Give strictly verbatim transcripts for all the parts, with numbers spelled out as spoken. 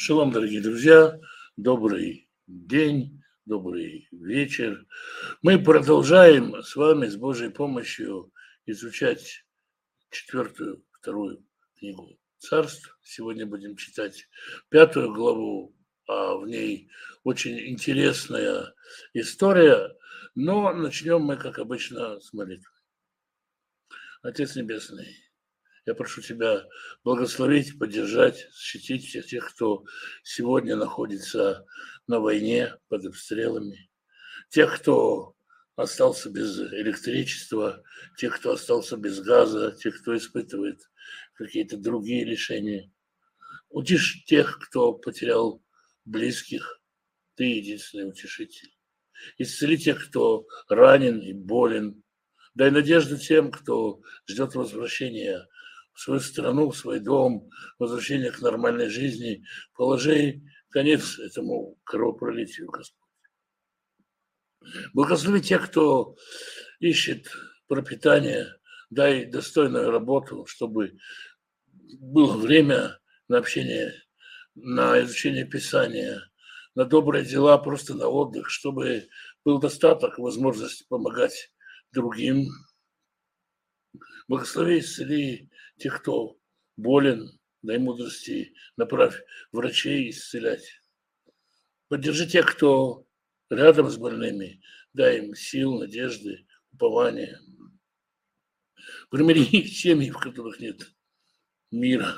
Шалом, дорогие друзья, добрый день, добрый вечер. Мы продолжаем с вами с Божьей помощью изучать четвертую, вторую книгу Царств. Сегодня будем читать пятую главу, а в ней очень интересная история. Но начнем мы, как обычно, с молитвы. Отец Небесный, я прошу Тебя благословить, поддержать, защитить всех тех, кто сегодня находится на войне под обстрелами, тех, кто остался без электричества, тех, кто остался без газа, тех, кто испытывает какие-то другие лишения. Утишь тех, кто потерял близких, Ты единственный утешитель. Исцели тех, кто ранен и болен. Дай надежду тем, кто ждет возвращения в свою страну, в свой дом, возвращения к нормальной жизни. Положи конец этому кровопролитию, Господь. Благослови тех, кто ищет пропитание. Дай достойную работу, чтобы было время на общение, на изучение Писания, на добрые дела, просто на отдых, чтобы был достаток, возможность помогать другим. Благослови, исцели тех, кто болен, дай мудрости, направь врачей исцелять. Поддержи тех, кто рядом с больными, дай им сил, надежды, упования. Примири семьи, в которых нет мира.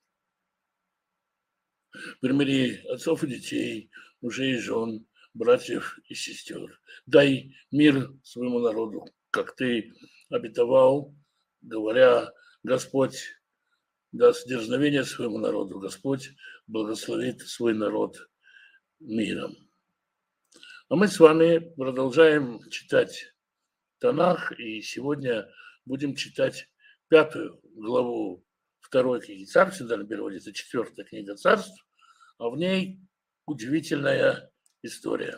Примири отцов и детей, мужей и жен, братьев и сестер. Дай мир своему народу, как Ты обетовал, говоря: Господь даст дерзновение своему народу, Господь благословит свой народ миром. А мы с вами продолжаем читать Танах, и сегодня будем читать пятую главу второй книги Царств, в данном переводе это четвертая книга Царств, а в ней удивительная история.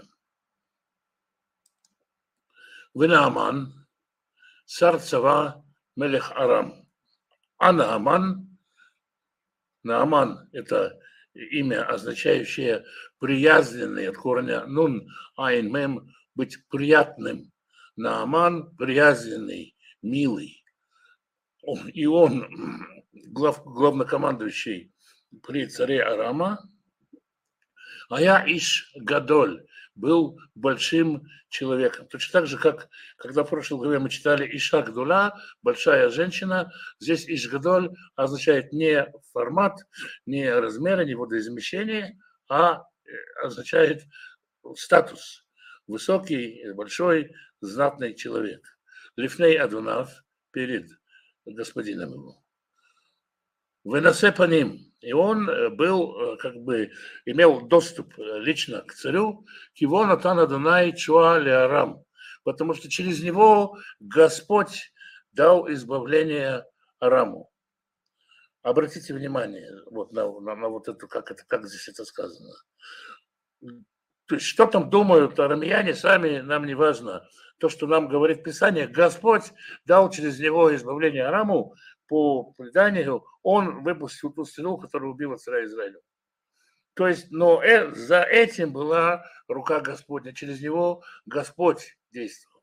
Венааман, царь Цава, мелех Арам. А Нааман, Нааман – это имя, означающее приязненный, от корня нун, айн, мем, быть приятным. Нааман – приязненный, милый. И он, глав, главнокомандующий при царе Арама, а я Иш Гадоль, был большим человеком. Точно так же, как когда в прошлой главе мы читали Иша Гдула, большая женщина, здесь Иш Гадоль означает не формат, не размеры, не водоизмещение, а означает статус. Высокий, большой, знатный человек. Лифней Адунав, перед господином его. Выносе по ним. И он был, как бы, имел доступ лично к царю, его Натан Адонай Чуа Леарам, потому что через него Господь дал избавление Араму. Обратите внимание вот на, на, на вот это, как это, как здесь это сказано. То есть, что там думают арамеяне, сами нам не важно. То, что нам говорит Писание, Господь дал через него избавление Араму. По преданию, он выпустил ту стрелу, которая убила царя Израиля. То есть, но э, за этим была рука Господня. Через него Господь действовал.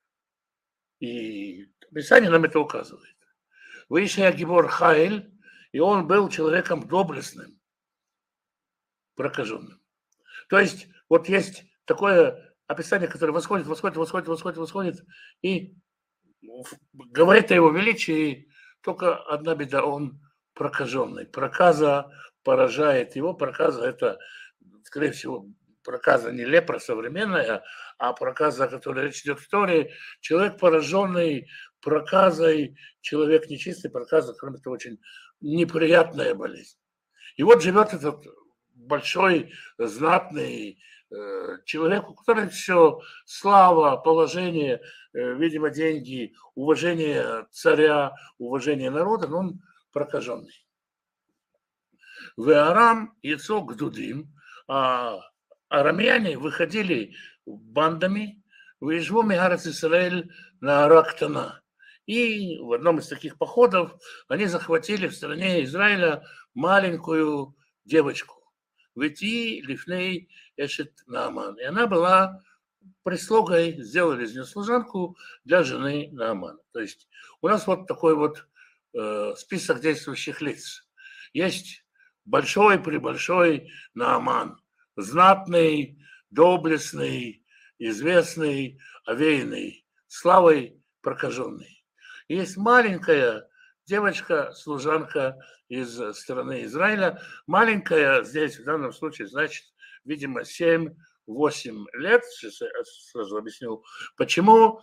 И Писание нам это указывает. Вышел Гибор Хайль, и он был человеком доблестным, прокаженным. То есть, вот есть такое описание, которое восходит, восходит, восходит, восходит, восходит, и говорит о его величии. Только одна беда, он прокаженный. Проказа поражает его. Проказа – это, скорее всего, проказа не лепра современная, а проказа, о которой речь идет в Торе. Человек, пораженный проказой, человек нечистый, проказа, кроме того, очень неприятная болезнь. И вот живет этот большой, знатный человек, у которого все слава, положение, видимо, деньги, уважение царя, уважение народа, но он прокаженный. В Арам яйцо гдудим, а арамеяне выходили бандами, выезжу Мегарец Исраэль на Арактана. И в одном из таких походов они захватили в стране Израиля маленькую девочку. Вети лифней эшет Нааман. И она была прислугой, сделали из нее служанку для жены Наамана. То есть у нас вот такой вот э, список действующих лиц. Есть большой-пребольшой Нааман, знатный, доблестный, известный, овеянный, славой прокаженный. Есть маленькая девочка-служанка из страны Израиля. Маленькая здесь в данном случае значит, видимо, семь-восемь лет. Сейчас я сразу объясню, почему.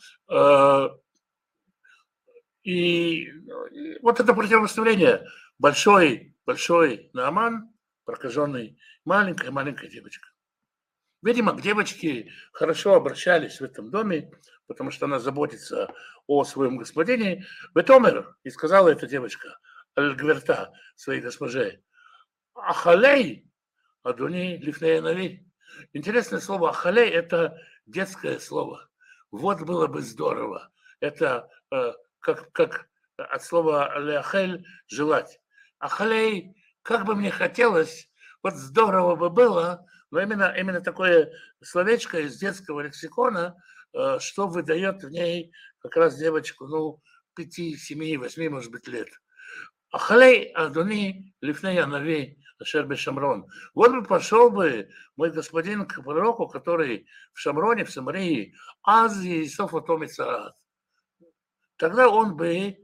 И, и вот это противопоставление. Большой, большой Нааман, прокаженный, маленькая-маленькая девочка. Видимо, к девочке хорошо обращались в этом доме, потому что она заботится о своем господине. Ветомер, и сказала эта девочка, Аль-Гверта, своей госпоже, Ахалей, Адуни Лифнея Нави. Интересное слово Ахалей – это детское слово. Вот было бы здорово. Это э, как, как от слова Леахель – желать. Ахалей, как бы мне хотелось, вот здорово бы было, но именно, именно такое словечко из детского лексикона, э, что выдает в ней как раз девочку, ну, пяти, семи, восьми, может быть, лет. Ахалей Адуни Лифнея Нави Ашер Бешамрон. Вот бы пошел бы мой господин к пророку, который в Шамроне, в Самарии, Аз Иисоф Атомицарат. Тогда он бы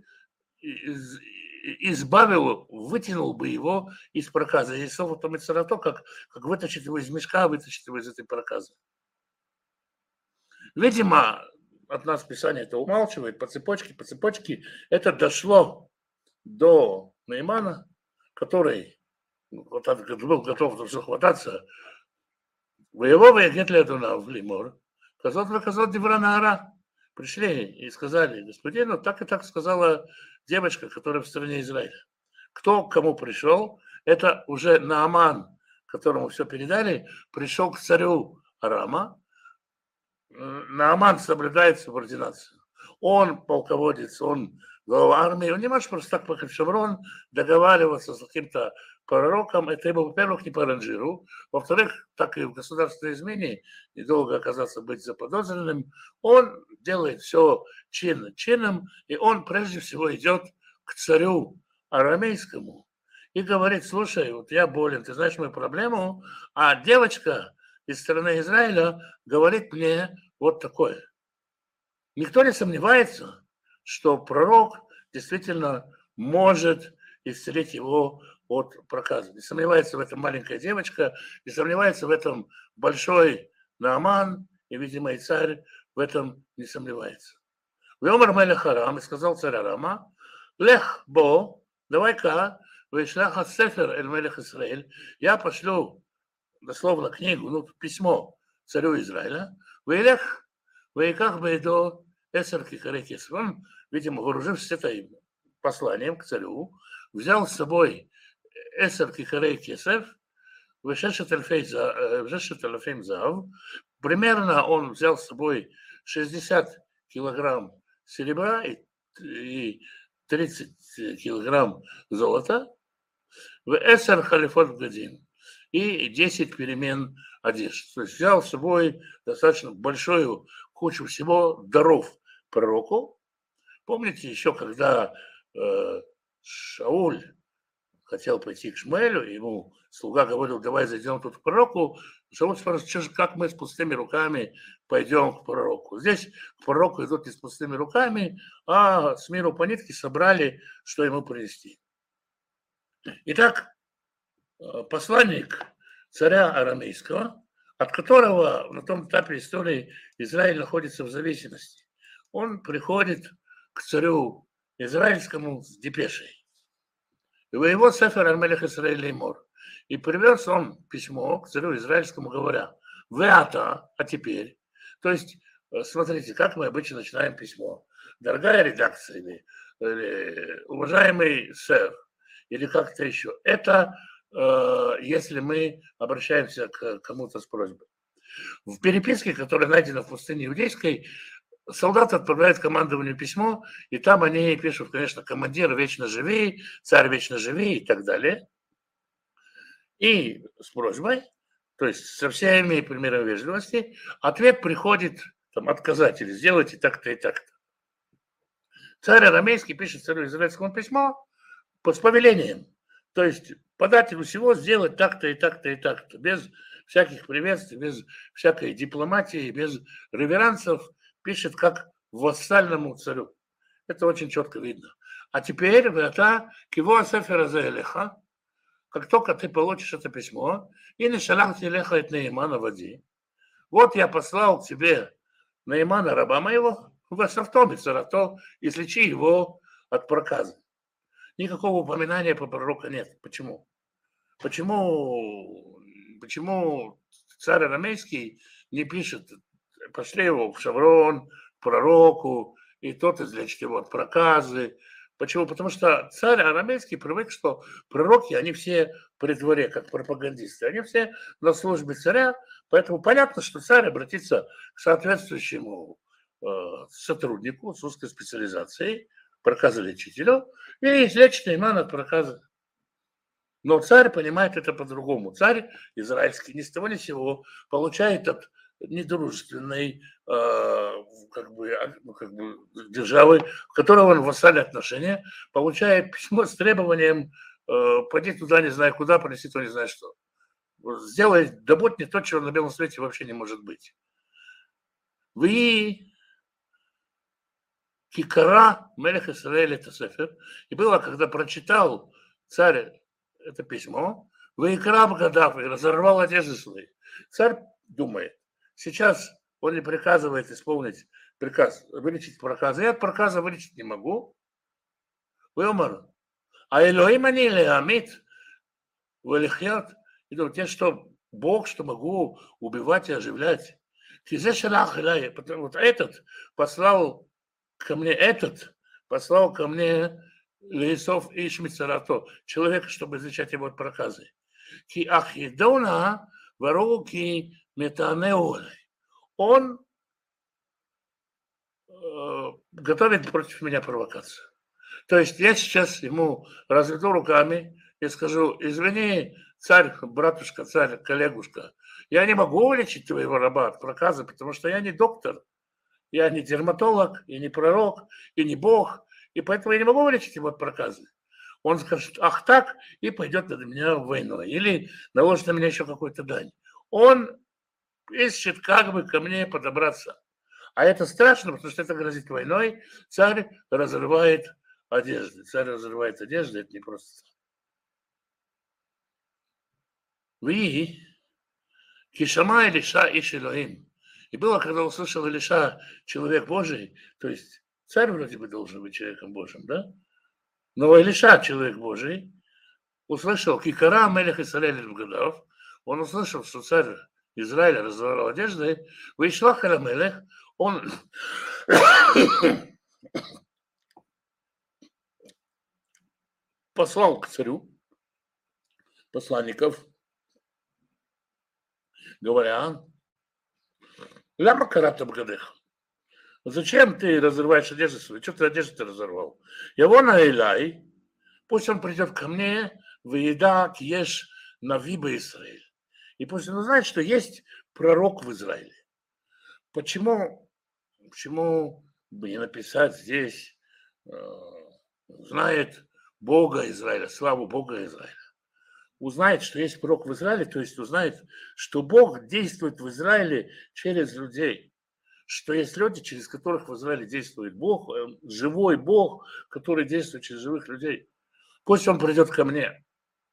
избавил, вытянул бы его из проказа. Иисоф Атомицарато, как, как вытащить его из мешка, вытащить его из этой проказы. Видимо, от нас Писание это умалчивает, по цепочке, по цепочке. Это дошло до Наимана, который вот был готов за все хвататься. Воевого нет ли это в Лимор? Казот выказал Девранаара. Пришли и сказали господину, так и так сказала девочка, которая в стране Израиля. Кто к кому пришел? Это уже Нааман, которому все передали, пришел к царю Арама. Нааман соблюдает субординацию. Он полководец, он глава армии. Он не может просто так поехать в Шамрон, договариваться с каким-то пророком. Это ему, во-первых, не по ранжиру. Во-вторых, так и в государственной измене недолго оказаться быть заподозренным. Он делает все чин чином, и он прежде всего идет к царю арамейскому и говорит: слушай, вот я болен, ты знаешь мою проблему, а девочка из страны Израиля говорит мне вот такое. Никто не сомневается, что пророк действительно может исцелить его от проказа. Не сомневается в этом маленькая девочка, не сомневается в этом большой Нааман, и, видимо, и царь в этом не сомневается. Веомар мелех Арам, и сказал царь Арама: лех бо, давай-ка, вейшлах сефер эль мелех Исраэль, я пошлю дословно книгу, ну, письмо царю Израиля, вейлех, вейках бейдо эсер кихарей кесев. Он, видимо, вооружившись этой посланием к царю, взял с собой эсер кихарей кесев, вешешет эльфейм зав. Примерно он взял с собой шестьдесят килограмм серебра и, и тридцать килограмм золота, в эсер халифот гадин и десять перемен одежды. То есть взял с собой достаточно большую кучу всего даров пророку. Помните еще, когда э, Шауль хотел пойти к Шмуэлю, ему слуга говорил: давай зайдем тут к пророку. Шауль спрашивает: как мы с пустыми руками пойдем к пророку? Здесь к пророку идут не с пустыми руками, а с миру по нитке собрали, что ему принести. Итак, посланник царя арамейского, от которого на том этапе истории Израиль находится в зависимости, он приходит к царю израильскому с депешей. И его сефер аль-мелех Исраэль леймор. И привез он письмо к царю израильскому, говоря: «Веата, а теперь». То есть, смотрите, как мы обычно начинаем письмо. Дорогая редакция, или, или уважаемый сэр, или как-то еще. Это э, если мы обращаемся к кому-то с просьбой. В переписке, которая найдена в пустыне иудейской, солдат отправляет командованию письмо, и там они пишут, конечно, командир вечно живи, царь вечно живи и так далее. и с просьбой, то есть со всеми примерами вежливости, ответ приходит там, от казателя, сделайте так-то и так-то. Царь арамейский пишет царю израильскому письмо с повелением. То есть подателю всего сделать так-то и так-то и так-то, без всяких приветствий, без всякой дипломатии, без реверансов, пишет как вассальному царю. Это очень четко видно. А теперь это киво сефера заэлеха, как только ты получишь это письмо, и не шалахти леха от Наимана води. Вот я послал к тебе Наимана, раба моего, в Асавтом и Царато, излечи его от проказа. Никакого упоминания по пророку нет. Почему? Почему, почему царь арамейский не пишет, пошли его в Шаврон, к пророку, и тот излечит его от проказы. Почему? Потому что царь арамейский привык, что пророки, они все при дворе, как пропагандисты, они все на службе царя, поэтому понятно, что царь обратится к соответствующему э, сотруднику с узкой специализацией, проказолечителю, и излечит Наимана от проказа. Но царь понимает это по-другому. Царь израильский ни с того ни с сего получает от недружественной э, как бы, ну, как бы, державы, в которой он в вассальные отношения, получает письмо с требованием э, пойди туда не знаю куда, принеси то не знаю что. Сделай, да будь не то, чего на белом свете вообще не может быть. Вы Кикара Мелех Исраэль это сефер. И было, когда прочитал царь это письмо, Ваикраб Гадав и разорвал одежды свои. Царь думает, сейчас он не приказывает исполнить приказ, вылечить проказы. Я от проказа вылечить не могу. Вымор. А Элоим они леамит, валихьят. И думает, я что, Бог, что могу убивать и оживлять. Вот этот послал ко мне, этот послал ко мне Леисов и Шмицарато, человека, чтобы изучать его от проказы. Ки ахидона варуки метанеолей. Он э, готовит против меня провокацию. То есть я сейчас ему разведу руками и скажу, извини, царь, братушка, царь, коллегушка, я не могу вылечить твоего раба от проказа, потому что я не доктор, я не дерматолог, и не пророк, и не бог, и поэтому я не могу вылечить его от проказа. Он скажет, ах так, и пойдет на меня войной, или наложит на меня еще какую-то дань. Он ищет, как бы ко мне подобраться. А это страшно, потому что это грозит войной. Царь разрывает одежды. Царь разрывает одежды, это не просто. Вы, Кишама Илиша Иш Элоим. И было, когда услышал Илиша, человек Божий, то есть царь вроде бы должен быть человеком Божьим, да? Но Илиша, человек Божий, услышал Кикара Мелех Исраэль Гадав, он услышал, что царь Израиля разорвал одежды, вышла Харамелех, он послал к царю посланников, говоря, ляма карата бгадех. Зачем ты разрываешь одежду свою? Что ты одежду ты разорвал? Его на Элай, пусть он придет ко мне, выеда киеш навиба Израиль. И пусть он знает, что есть пророк в Израиле. Почему, почему бы не написать здесь, э, знает Бога Израиля, славу Бога Израиля? Узнает, что есть пророк в Израиле, то есть узнает, что Бог действует в Израиле через людей. Что есть люди, через которых в Израиле действует Бог, живой Бог, который действует через живых людей. Пусть он придет ко мне.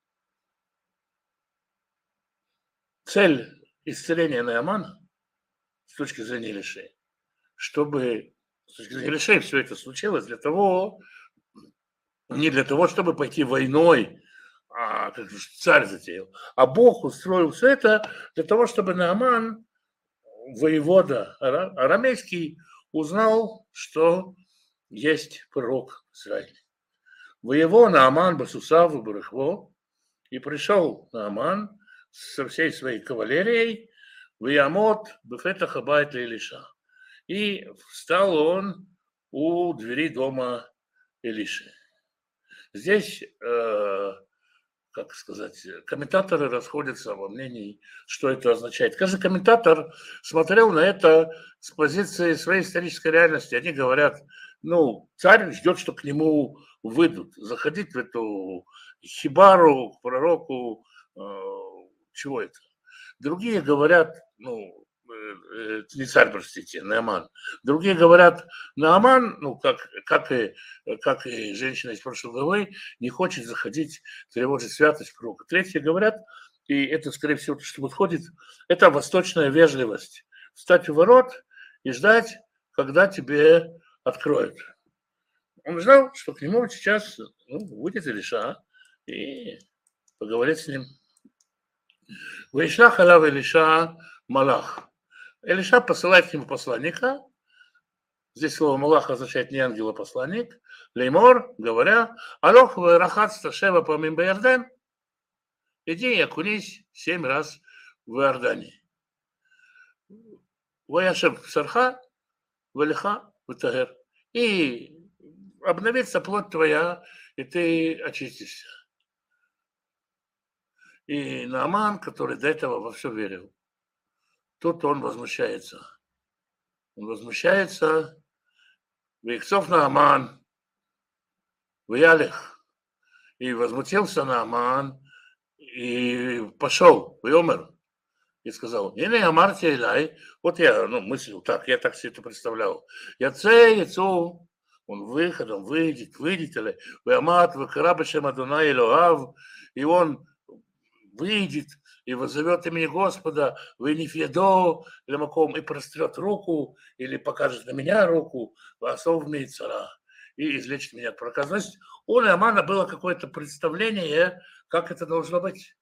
Цель исцеления Наамана с точки зрения Илишей, чтобы с точки зрения Илишей все это случилось для того, не для того, чтобы пойти войной, а, как царь затеял, а Бог устроил все это для того, чтобы Нааман, воевода арамейский, узнал, что есть пророк в Израиле. Воево Нааман Басусав и Барахво, и пришел Нааман со всей своей кавалерией в Ямот Бефета Хабайт Илиша. И встал он у двери дома Илиши. Здесь э, как сказать, комментаторы расходятся во мнении, что это означает. Каждый комментатор смотрел на это с позиции своей исторической реальности. Они говорят, ну, царь ждет, что к нему выйдут. Заходить в эту хибару, к пророку, э, чего это? Другие говорят, ну, э, не царь, простите, Нааман. Другие говорят, Нааман, ну, как, как, и, как и женщина из прошлой главы, не хочет заходить, тревожить святость пророка. Третьи говорят, и это, скорее всего, то, что подходит, это восточная вежливость. Встать у ворот и ждать, когда тебе откроют. Он ждал, что к нему сейчас ну, выйдет Илиша и поговорит с ним. Вейшлах алав Илиша малах. Илиша посылает к нему посланника. Здесь слово малах означает не ангел, а посланник. Леймор, говоря, алох вэрахат сташева помим баярден. Иди и окунись семь раз в Иордании. Ваяшем сарха, валиха, ватагер. И обновится плоть твоя, и ты очистишься. И Нааман, который до этого во все верил, тут он возмущается. Он возмущается. Вейксов Нааман, Ваялих. И возмутился Нааман, и пошел, Вайомер, и сказал, не, не, Амарти Илай. Вот я, ну, мыслил так, я так себе это представлял. Я цей, яйцу. Он выход, он выйдет, выйдет, или Вайамат, Вакарабашем Адунай Илоав, и он выйдет и возовет имени Господа, Венифедо, Лемаком, и прострет руку, или покажет на меня руку, Васов Мейцара, и излечит меня от проказа. У Наамана было какое-то представление, как это должно быть.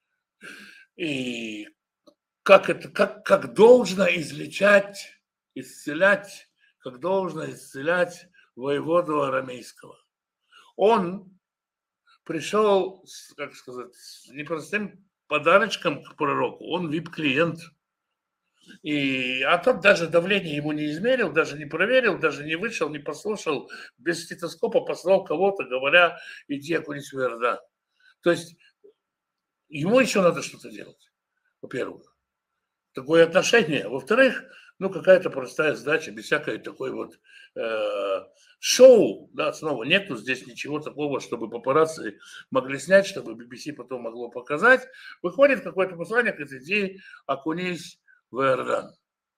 И как, это, как, как должно излечать, исцелять, как должно исцелять воеводу арамейского. Он пришел, как сказать, с непростым подарочком к пророку. Он вип-клиент. И, а тот даже давление ему не измерил, даже не проверил, даже не вышел, не послушал, без стетоскопа послал кого-то, говоря, иди окунись в Иордан. То есть ему еще надо что-то делать, во-первых. Такое отношение. Во-вторых, ну, какая-то простая сдача, без всякой такой вот э, шоу, да, снова нету здесь ничего такого, чтобы папарацци могли снять, чтобы би би си потом могло показать. Выходит какое-то послание, говорит, иди окунись в Иордан.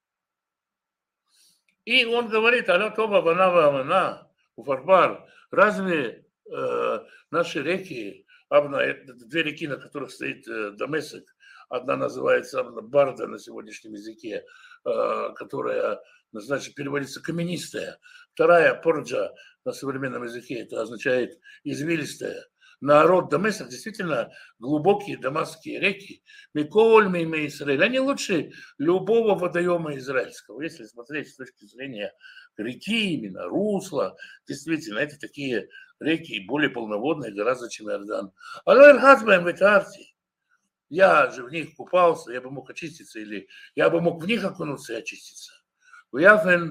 И он говорит, алло, тоба, ванава, амана, уфарбар, разве э, наши реки, Абна, две реки, на которых стоит э, Дамесек, одна называется Абна Барда на сегодняшнем языке, э, которая, значит, переводится каменистая, вторая Порджа на современном языке, это означает извилистая. Народ Дамесек действительно глубокие дамасские реки, Миколь, Мейме, Израиль, они лучше любого водоема израильского. Если смотреть с точки зрения реки, именно русла, действительно, это такие реки более полноводные гораздо, чем Иордан. Я же в них купался, я бы мог очиститься, или я бы мог в них окунуться и очиститься. И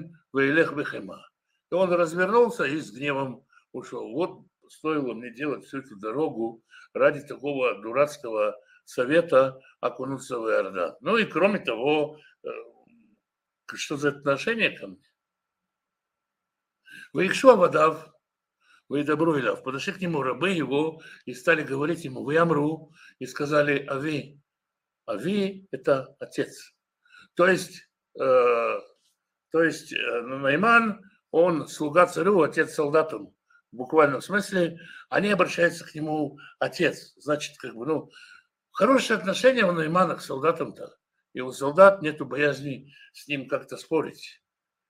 он развернулся и с гневом ушел. Вот стоило мне делать всю эту дорогу ради такого дурацкого совета окунуться в Иордан. Ну и кроме того, что за отношение ко мне? Выикшу Авадав, вы добро Илав. Подошли к нему рабы его и стали говорить ему, вы Амру, и сказали Ави. Ави – это отец. То есть, э, то есть Наиман, он слуга царю, отец солдатам. В буквальном смысле, они обращаются к нему отец. Значит, как бы, ну, хорошее отношение у Наимана к солдатам-то. И у солдат нету боязни с ним как-то спорить.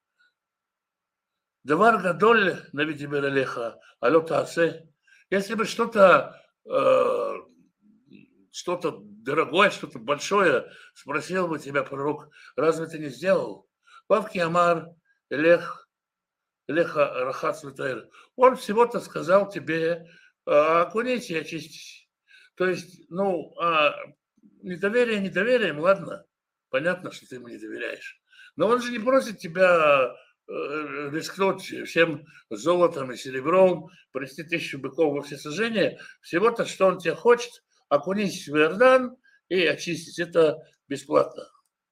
Давар гадоль навиди бералеха, алота асе. Если бы что-то, э, что-то дорогое, что-то большое спросил бы тебя пророк, разве ты не сделал? Павки Амар, Элех, Леха Рахат Святаир. Он всего-то сказал тебе, окунись и очистись. То есть, ну, а недоверие недоверием, ладно, понятно, что ты ему не доверяешь. Но он же не просит тебя рискнуть всем золотом и серебром, принести тысячу быков во всесожжение. Всего-то, что он тебя хочет, окунись в Иордан и очистись. Это бесплатно.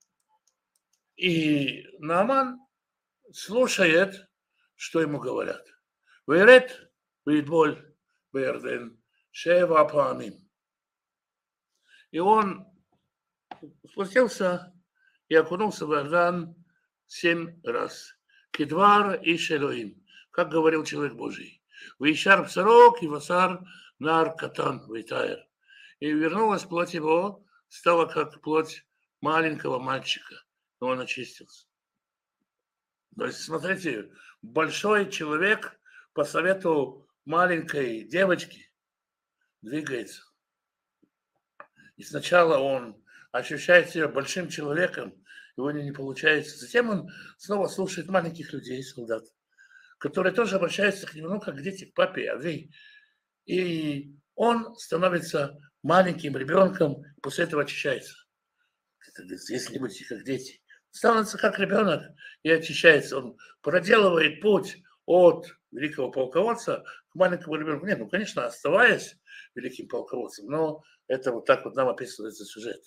И Нааман слушает, что ему говорят. Вейрет, вейдболь, вейрден, шева паамим. И он спустился и окунулся в Иордан семь раз. Кедвар и Шелоим, как говорил человек Божий. Вейшар псарок и васар нар катан вейтайр. И вернулась плоть его, стала как плоть маленького мальчика. И он очистился. То есть, смотрите, большой человек по совету маленькой девочки двигается. И сначала он ощущает себя большим человеком, его не получается. Затем он снова слушает маленьких людей, солдат, которые тоже обращаются к нему, ну, как дети, к папе, Авей. И он становится маленьким ребенком, после этого очищается. Если будете как дети, становится как ребенок и очищается. Он проделывает путь от великого полководца к маленькому ребенку. Нет, ну, конечно, оставаясь великим полководцем, но это вот так вот нам описывается сюжет.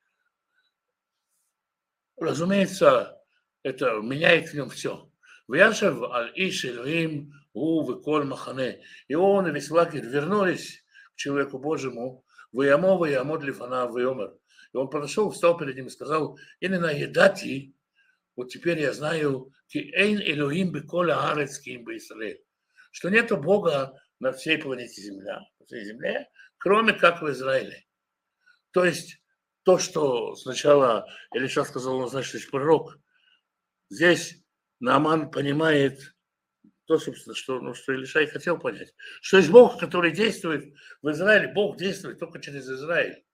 Разумеется, это меняет в нем все. Вяшев аль-Иш Элоим у веколь махане. И он и весь лагерь вернулись к человеку Божьему. Ваямо, ваямо длифана, вайомер. И он подошел, встал перед ним и сказал: «Именно едати, вот теперь я знаю, ки эйн Элоим беколя арец ким бейсраэль, что нету Бога на всей планете Земля, на всей Земле, кроме как в Израиле». То есть то, что сначала Илиша сказал, он значит, что пророк, здесь Нааман понимает то, собственно, что, ну, что Илиша и хотел понять, что есть Бог, который действует в Израиле, Бог действует только через Израиль.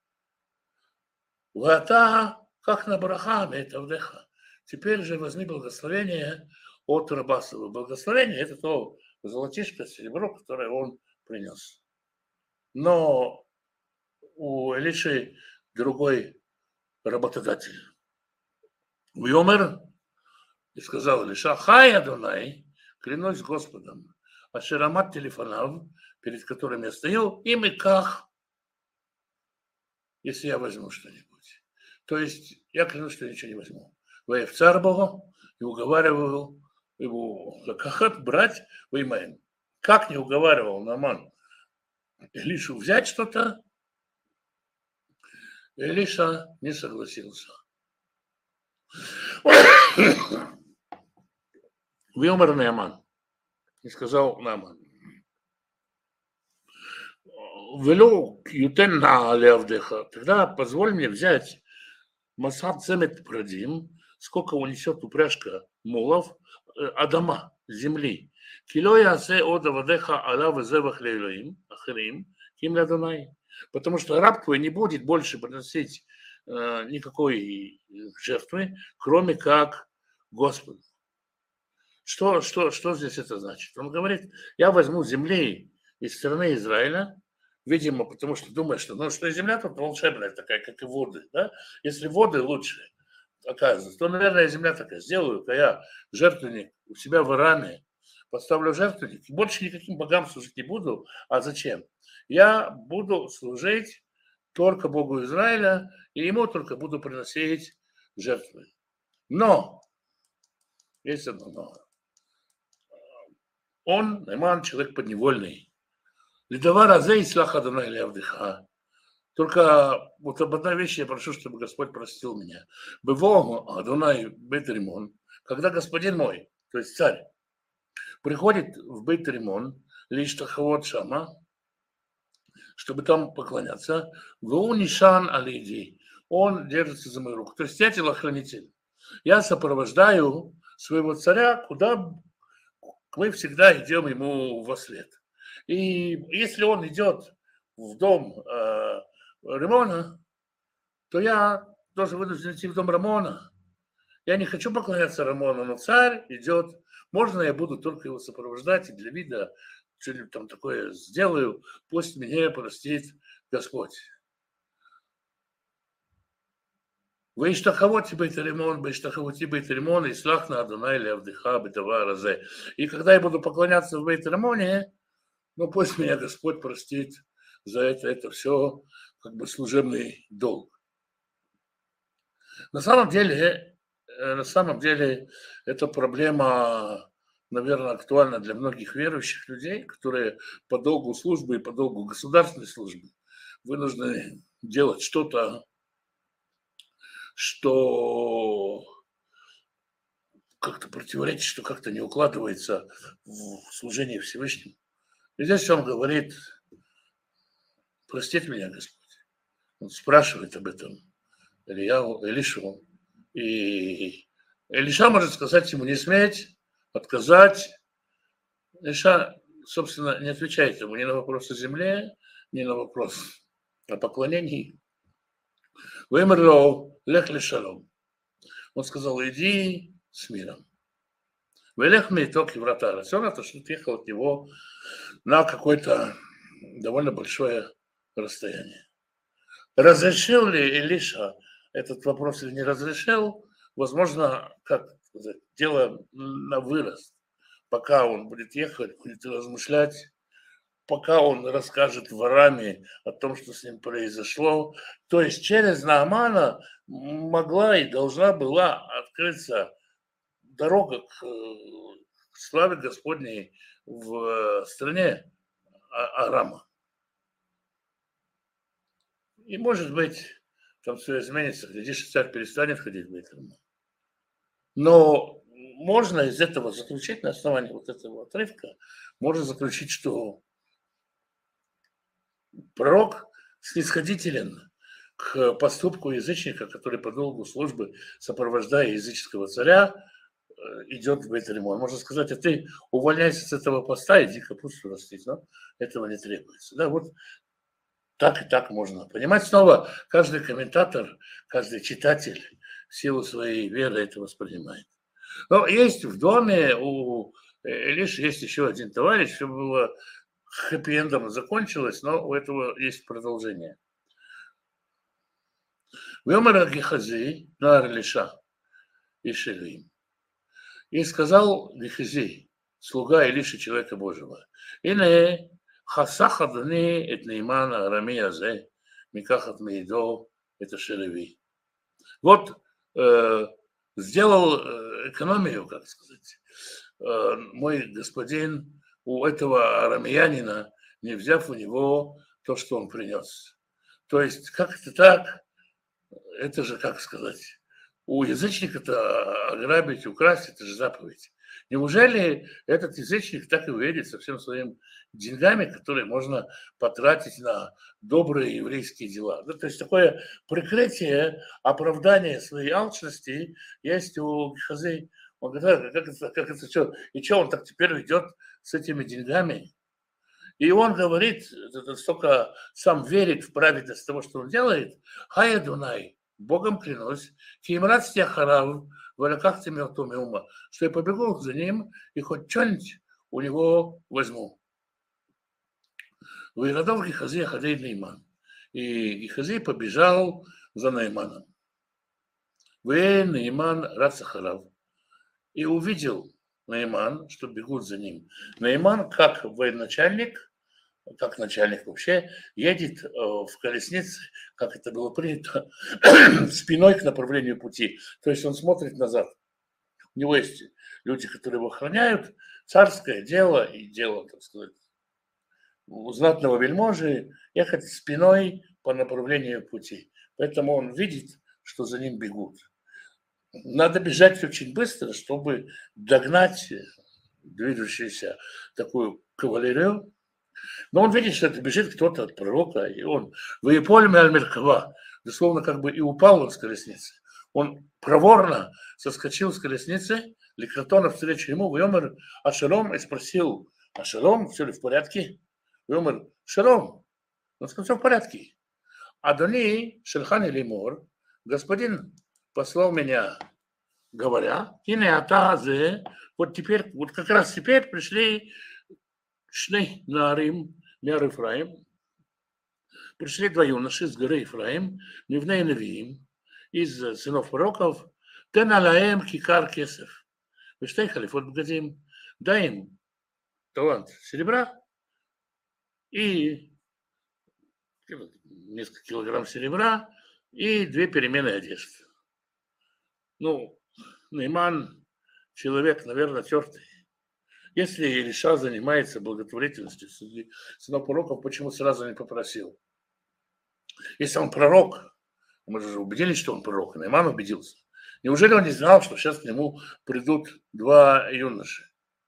Вата, как на Барахаме, это вдеха. Теперь же возьми благословение от раба своего. Благословение – это то золотишко, серебро, которое он принес. Но у Илиши другой работодатель. Вьомер, и сказал Илиша: «Хай Адонай, клянусь Господом, ашерамат телефонав, перед которым я стою, им и как, если я возьму что-нибудь». То есть я клянусь, что я ничего не возьму. Вы в царь Богу и уговаривал его как брать выймаем. Как не уговаривал Нааман Илишу взять что-то, Илиша не согласился. Вьомер Нааман. И сказал Нааман: «Вело ютен на леавдеха, тогда позволь мне взять масад цемет продим, сколько унесет упряжка мулов, адама, земли. Килоя се ода вадеха ала везевах лейлоим, ахрим, ким ладонай». Потому что раб твой не будет больше приносить э, никакой жертвы, кроме как Господу. Что, что, что здесь это значит? Он говорит: я возьму земли из страны Израиля, видимо, потому что думает, что, ну, что земля тут волшебная такая, как и воды. Да? Если воды лучше, оказывается, то, наверное, земля такая. Сделаю-ка я жертвенник у себя в Иране, поставлю жертвенник, и больше никаким богам служить не буду. А зачем? Я буду служить только Богу Израиля, и ему только буду приносить жертвы. Но, есть одно но. Он, Нааман, человек подневольный. Лидавар азей слах Адонай леавдеха. Только вот об одной вещи я прошу, чтобы Господь простил меня. Бывого Адонай Бейт-Римон, когда господин мой, то есть царь, приходит в Бейт-Римон, лишь тахавот шама, чтобы там поклоняться, Ваунишан алиди, он держится за мою руку. То есть я телохранитель. Я сопровождаю своего царя, куда мы всегда идем ему во след. И если он идет в дом э, Рамона, то я тоже вынужден идти в дом Рамона. Я не хочу поклоняться Рамону, но царь идет. Можно я буду только его сопровождать и для вида что-нибудь там такое сделаю, пусть меня простит Господь. Вейштахавоти бейт-римон, вейштахавоти бейт-римон, и слах на Адонай леавдеха бетава разе. И когда я буду поклоняться в Бейт-Римоне, ну пусть меня Господь простит за это, это все, как бы служебный долг. На самом деле, на самом деле, эта проблема, наверное, актуальна для многих верующих людей, которые по долгу службы и по долгу государственной службы вынуждены делать что-то, что как-то противоречит, что как-то не укладывается в служение Всевышнему. И здесь он говорит: простите меня, Господь. Он спрашивает об этом Ильяу, Элишу. И Элиша может сказать ему не сметь, отказать. Элиша, собственно, не отвечает ему ни на вопрос о земле, ни на вопрос о поклонении. Вымерло лех лешалом. Он сказал: иди с миром. Велех мейток и врата. Все равно, что ты ехал от него на какое-то довольно большое расстояние. Разрешил ли Элиша этот вопрос или не разрешил? Возможно, как сказать, дело на вырост. Пока он будет ехать, будет размышлять, пока он расскажет в Араме о том, что с ним произошло. То есть через Наамана могла и должна была открыться дорога к славе Господней в стране Арама. И, может быть, там все изменится, глядишь, царь перестанет ходить в Бейт-Рама. Но можно из этого заключить, на основании вот этого отрывка, можно заключить, что пророк снисходителен к поступку язычника, который по долгу службы, сопровождая языческого царя, идет в Бейт-Римон. Можно сказать: а ты увольняйся с этого поста, иди капусту растить. Но этого не требуется. Да, вот так и так можно понимать. Снова каждый комментатор, каждый читатель в силу своей веры это воспринимает. Но есть в доме у Элиши есть еще один товарищ, все было хэппи-эндом закончилось, но у этого есть продолжение. Вемер Гехази на Элиша и Шелим. И сказал Гехази, слуга Элиши, человека Божьего: «Ине хасах адони эт Неймана арами азе, микахат мейдо это шелеви». Вот э, сделал экономию, как сказать, э, мой господин у этого арамеянина, не взяв у него то, что он принес. То есть, как это так? Это же, как сказать, у язычника-то ограбить, украсть, это же заповедь. Неужели этот язычник так и уедет со всем своим деньгами, которые можно потратить на добрые еврейские дела? Да, то есть такое прикрытие, оправдание своей алчности есть у Гехази. Он говорит: как это, как это все? И что, он так теперь ведет с этими деньгами? И он говорит, столько сам верит в праведность того, что он делает: «Хай Адунай, Богом клянусь, кимрат стяхарав, валяках тимертуми ума, что я побегу за ним и хоть что-нибудь у него возьму». Вырадов Гехази Хадей Нейман. И Гехази побежал за Нейманом. Вы Нейман Рацахарав. И увидел Нейман, что бегут за ним. Нейман, как военачальник, как начальник вообще, едет в колеснице, как это было принято, спиной к направлению пути. То есть он смотрит назад. У него есть люди, которые его охраняют. Царское дело и дело, так сказать, у знатного вельможи ехать спиной по направлению пути. Поэтому он видит, что за ним бегут. Надо бежать очень быстро, чтобы догнать движущуюся такую кавалерию. Но он видит, что это бежит кто-то от пророка, и он «Ваепольме аль-Меркава», дословно как бы и упал он с колесницы. Он проворно соскочил с колесницы, Ликратон навстречу ему, Вайомер Ашалом, и спросил: «Ашалом, все ли в порядке?» Вайомер «Шалом». Он сказал: «Все в порядке». «Адони Шельхани Лимор», господин послал меня, говоря: «Ине атазе», вот теперь, вот как раз теперь пришли Шней Нарим, Мяр Ифраим, пришли два юноши с горы Ифраим, Мивней Невиим, из сынов пророков, Тен алаэм кикар кесев, вештай халифот бгадим, дай им талант серебра и несколько килограмм серебра и две перемены одежды. Ну, Нейман человек, наверное, тертый. Если Илиша занимается благотворительностью, сынок пророков, почему сразу не попросил? Если он пророк, мы же убедились, что он пророк, и Нейман убедился. Неужели он не знал, что сейчас к нему придут два юноши?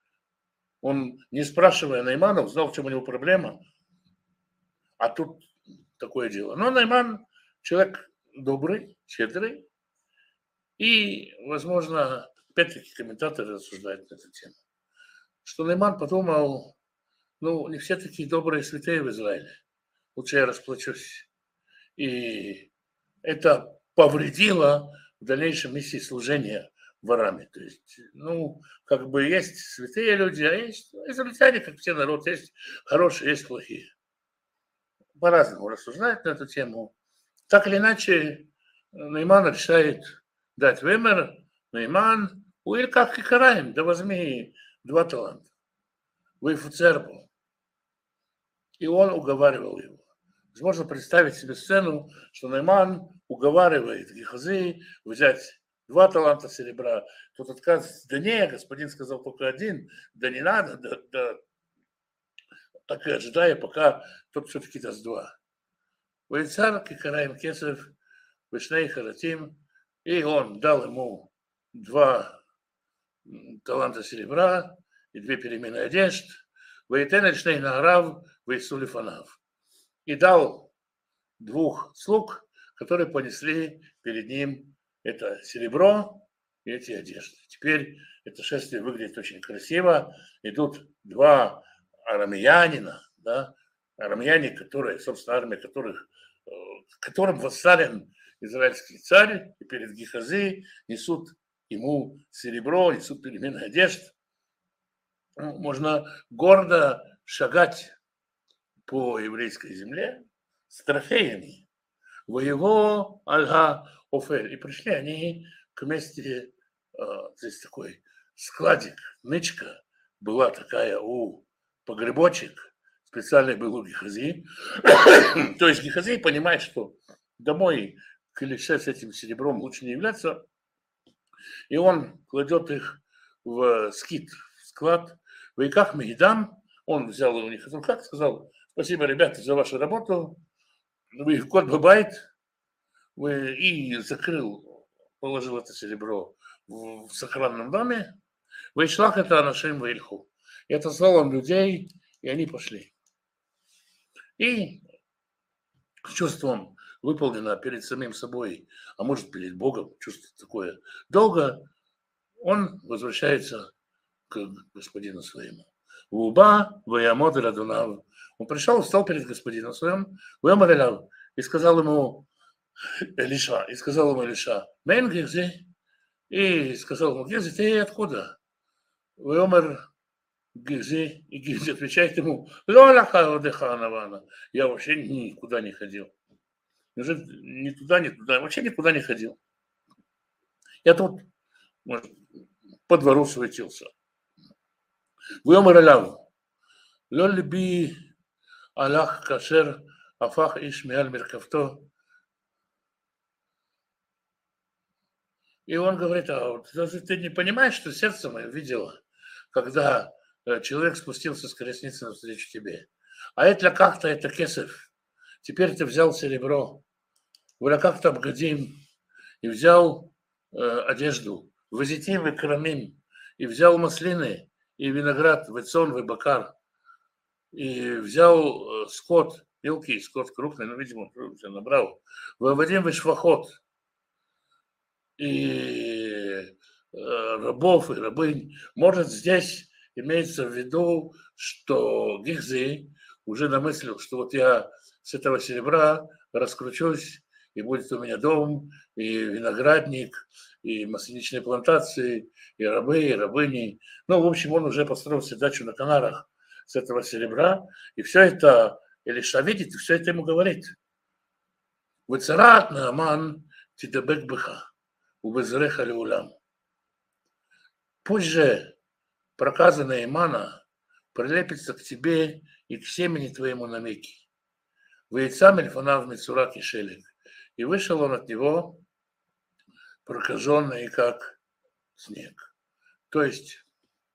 Он, не спрашивая Неймана, узнал, в чем у него проблема. А тут такое дело. Но Нейман человек добрый, щедрый. И, возможно, опять-таки комментаторы рассуждают на эту тему. Что Нейман подумал, ну, не все такие добрые святые в Израиле. Лучше я расплачусь. И это повредило в дальнейшем миссии служения в Араме. То есть, ну, как бы есть святые люди, а есть израильтяне, как все народ, есть хорошие, есть плохие. По-разному рассуждают на эту тему. Так или иначе, Нейман решает дать вемер, Нейман, или как и Караим, да возьми два таланта. Вейфуцербу. И он уговаривал его. Можно представить себе сцену, что Нейман уговаривает Гехази взять два таланта серебра. Тот отказывается, да не, господин сказал только один, да не надо, да, да. Так и ожидая, пока тот все-таки даст два. Вейцар Кикараим Кесов, Вишней Харатим, и он дал ему два таланта серебра и две перемены одежд, Вейтен Ишней Наарав, Вейсули Фанав. И дал двух слуг, которые понесли перед ним это серебро и эти одежды. Теперь это шествие выглядит очень красиво. Идут два арамеянина, да, арамеяне, которые, собственно, армия которых, которым вассален израильский царь, и перед Гехази несут ему серебро, несут перемены одежд. Ну, можно гордо шагать по еврейской земле с трофеями. Воево Альга Офель. И пришли они к месте, здесь такой складик, нычка была такая у погребочек, специальный был у Гехази. То есть Гехази понимает, что домой к Илише с этим серебром лучше не являться, и он кладет их в скит, в склад. В Вейках Мегидам, он взял у них этот как сказал, спасибо, ребята, за вашу работу, вы их кот бывает, и закрыл, положил это серебро в сохранном доме, вышлах это нашим вельху. И отослал он людей, и они пошли. И с чувством выполнено перед самим собой, а может перед Богом, чувство такое долго, он возвращается к господину своему. Уба, Ваямод Радунав. Он пришел, встал перед господином своим, Ваямод и сказал ему Илиша, и сказал ему Илиша, Мен Гехзи, и сказал ему, Гехзи, ты откуда? Ваямод Гехзи, и Гехзи отвечает ему, я вообще никуда не ходил. Неужели ни туда, ни туда, вообще никуда не ходил. Я тут, может, по двору суетился. ויאמר אליו, לא ליבי הלך כאשר הפך איש מעל מרכבתו. И он говорит, а вот ты не понимаешь, что сердце мое видело, когда человек спустился с колесницы навстречу тебе. А это как-то это кесов. Теперь ты взял серебро, вот как-то обгодим, и взял э, одежду, вазитим и крамим, и взял маслины, и виноград, вецон, вебакар, и взял скот, мелкий скот, крупный, ну, видимо, все набрал, выводим вешвахот, и рабов, и рабынь. Может, здесь имеется в виду, что Гехзи уже намыслил, что вот я с этого серебра раскручусь, и будет у меня дом, и виноградник, и масляничные плантации, и рабы, и рабыни. Ну, в общем, он уже построил себе дачу на Канарах с этого серебра, и все это Илиша видит, и все это ему говорит. «Выцарат Нааман тидабек быха, убезреха леулам». Пусть же проказа Наамана прилепится к тебе и к семени твоему навеки. «Вейцам эльфанав мицурак и шелек». И вышел он от него прокаженный, как снег. То есть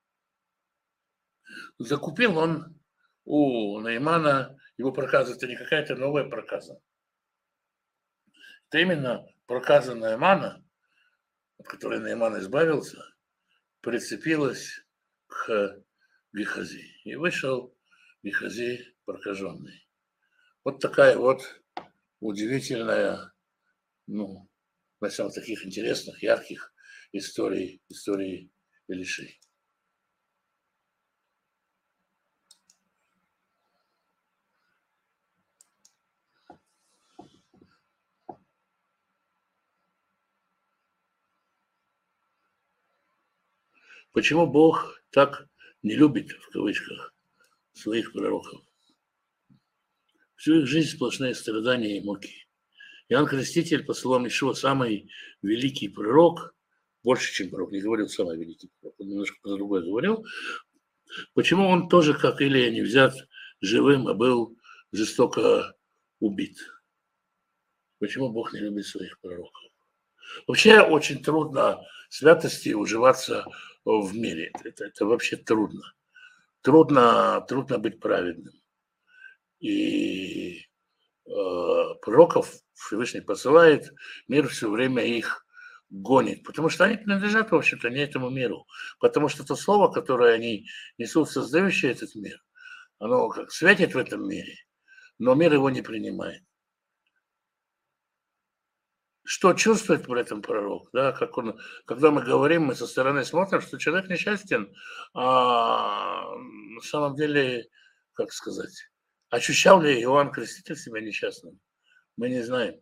закупил он у Наимана его проказа. Это не какая-то новая проказа. Это именно проказа Наимана, от которой Наиман избавился, прицепилась к Гехази. И вышел Гехази прокаженный. Вот такая вот удивительная, ну, начало таких интересных, ярких историй, историй Элишей. Почему Бог так не любит, в кавычках, своих пророков? Всю их жизнь сплошные страдания и муки. Иоанн Креститель, по словам Ишуа, самый великий пророк, больше, чем пророк, не говорил самый великий пророк, он немножко по-другому говорил. Почему он тоже, как Илия, не взят живым, а был жестоко убит? Почему Бог не любит своих пророков? Вообще очень трудно святости уживаться в мире. Это, это вообще трудно. Трудно, трудно быть праведным. И э, пророков Всевышний посылает, мир все время их гонит, потому что они принадлежат, в общем-то, не этому миру. Потому что то слово, которое они несут, создающее этот мир, оно как светит в этом мире, но мир его не принимает. Что чувствует при этом пророк? Да, как он, когда мы говорим, мы со стороны смотрим, что человек несчастен, а на самом деле, как сказать, ощущал ли Иоанн Креститель себя несчастным? Мы не знаем.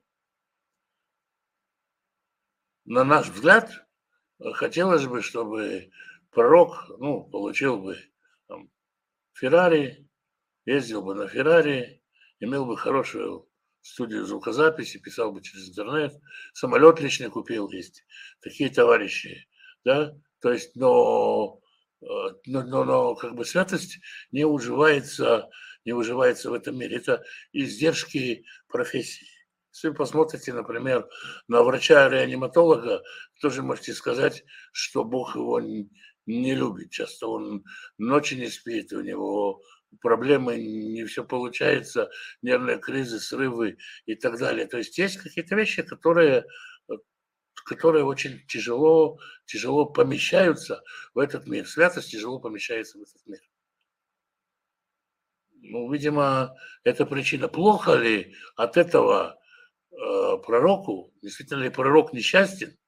На наш взгляд, хотелось бы, чтобы пророк, ну, получил бы там, Феррари, ездил бы на Феррари, имел бы хорошую студию звукозаписи, писал бы через интернет, самолет личный купил, есть такие товарищи, да, то есть, но, но, но, но как бы святость не уживается, не уживается в этом мире, это издержки профессии. Если вы посмотрите, например, на врача-реаниматолога, тоже можете сказать, что Бог его не любит. Часто он ночи не спит, у него проблемы, не все получается, нервные кризы, срывы и так далее. То есть есть какие-то вещи, которые, которые очень тяжело, тяжело помещаются в этот мир. Святость тяжело помещается в этот мир. Ну, видимо, это причина. Плохо ли от этого э, пророку? Действительно ли пророк несчастен?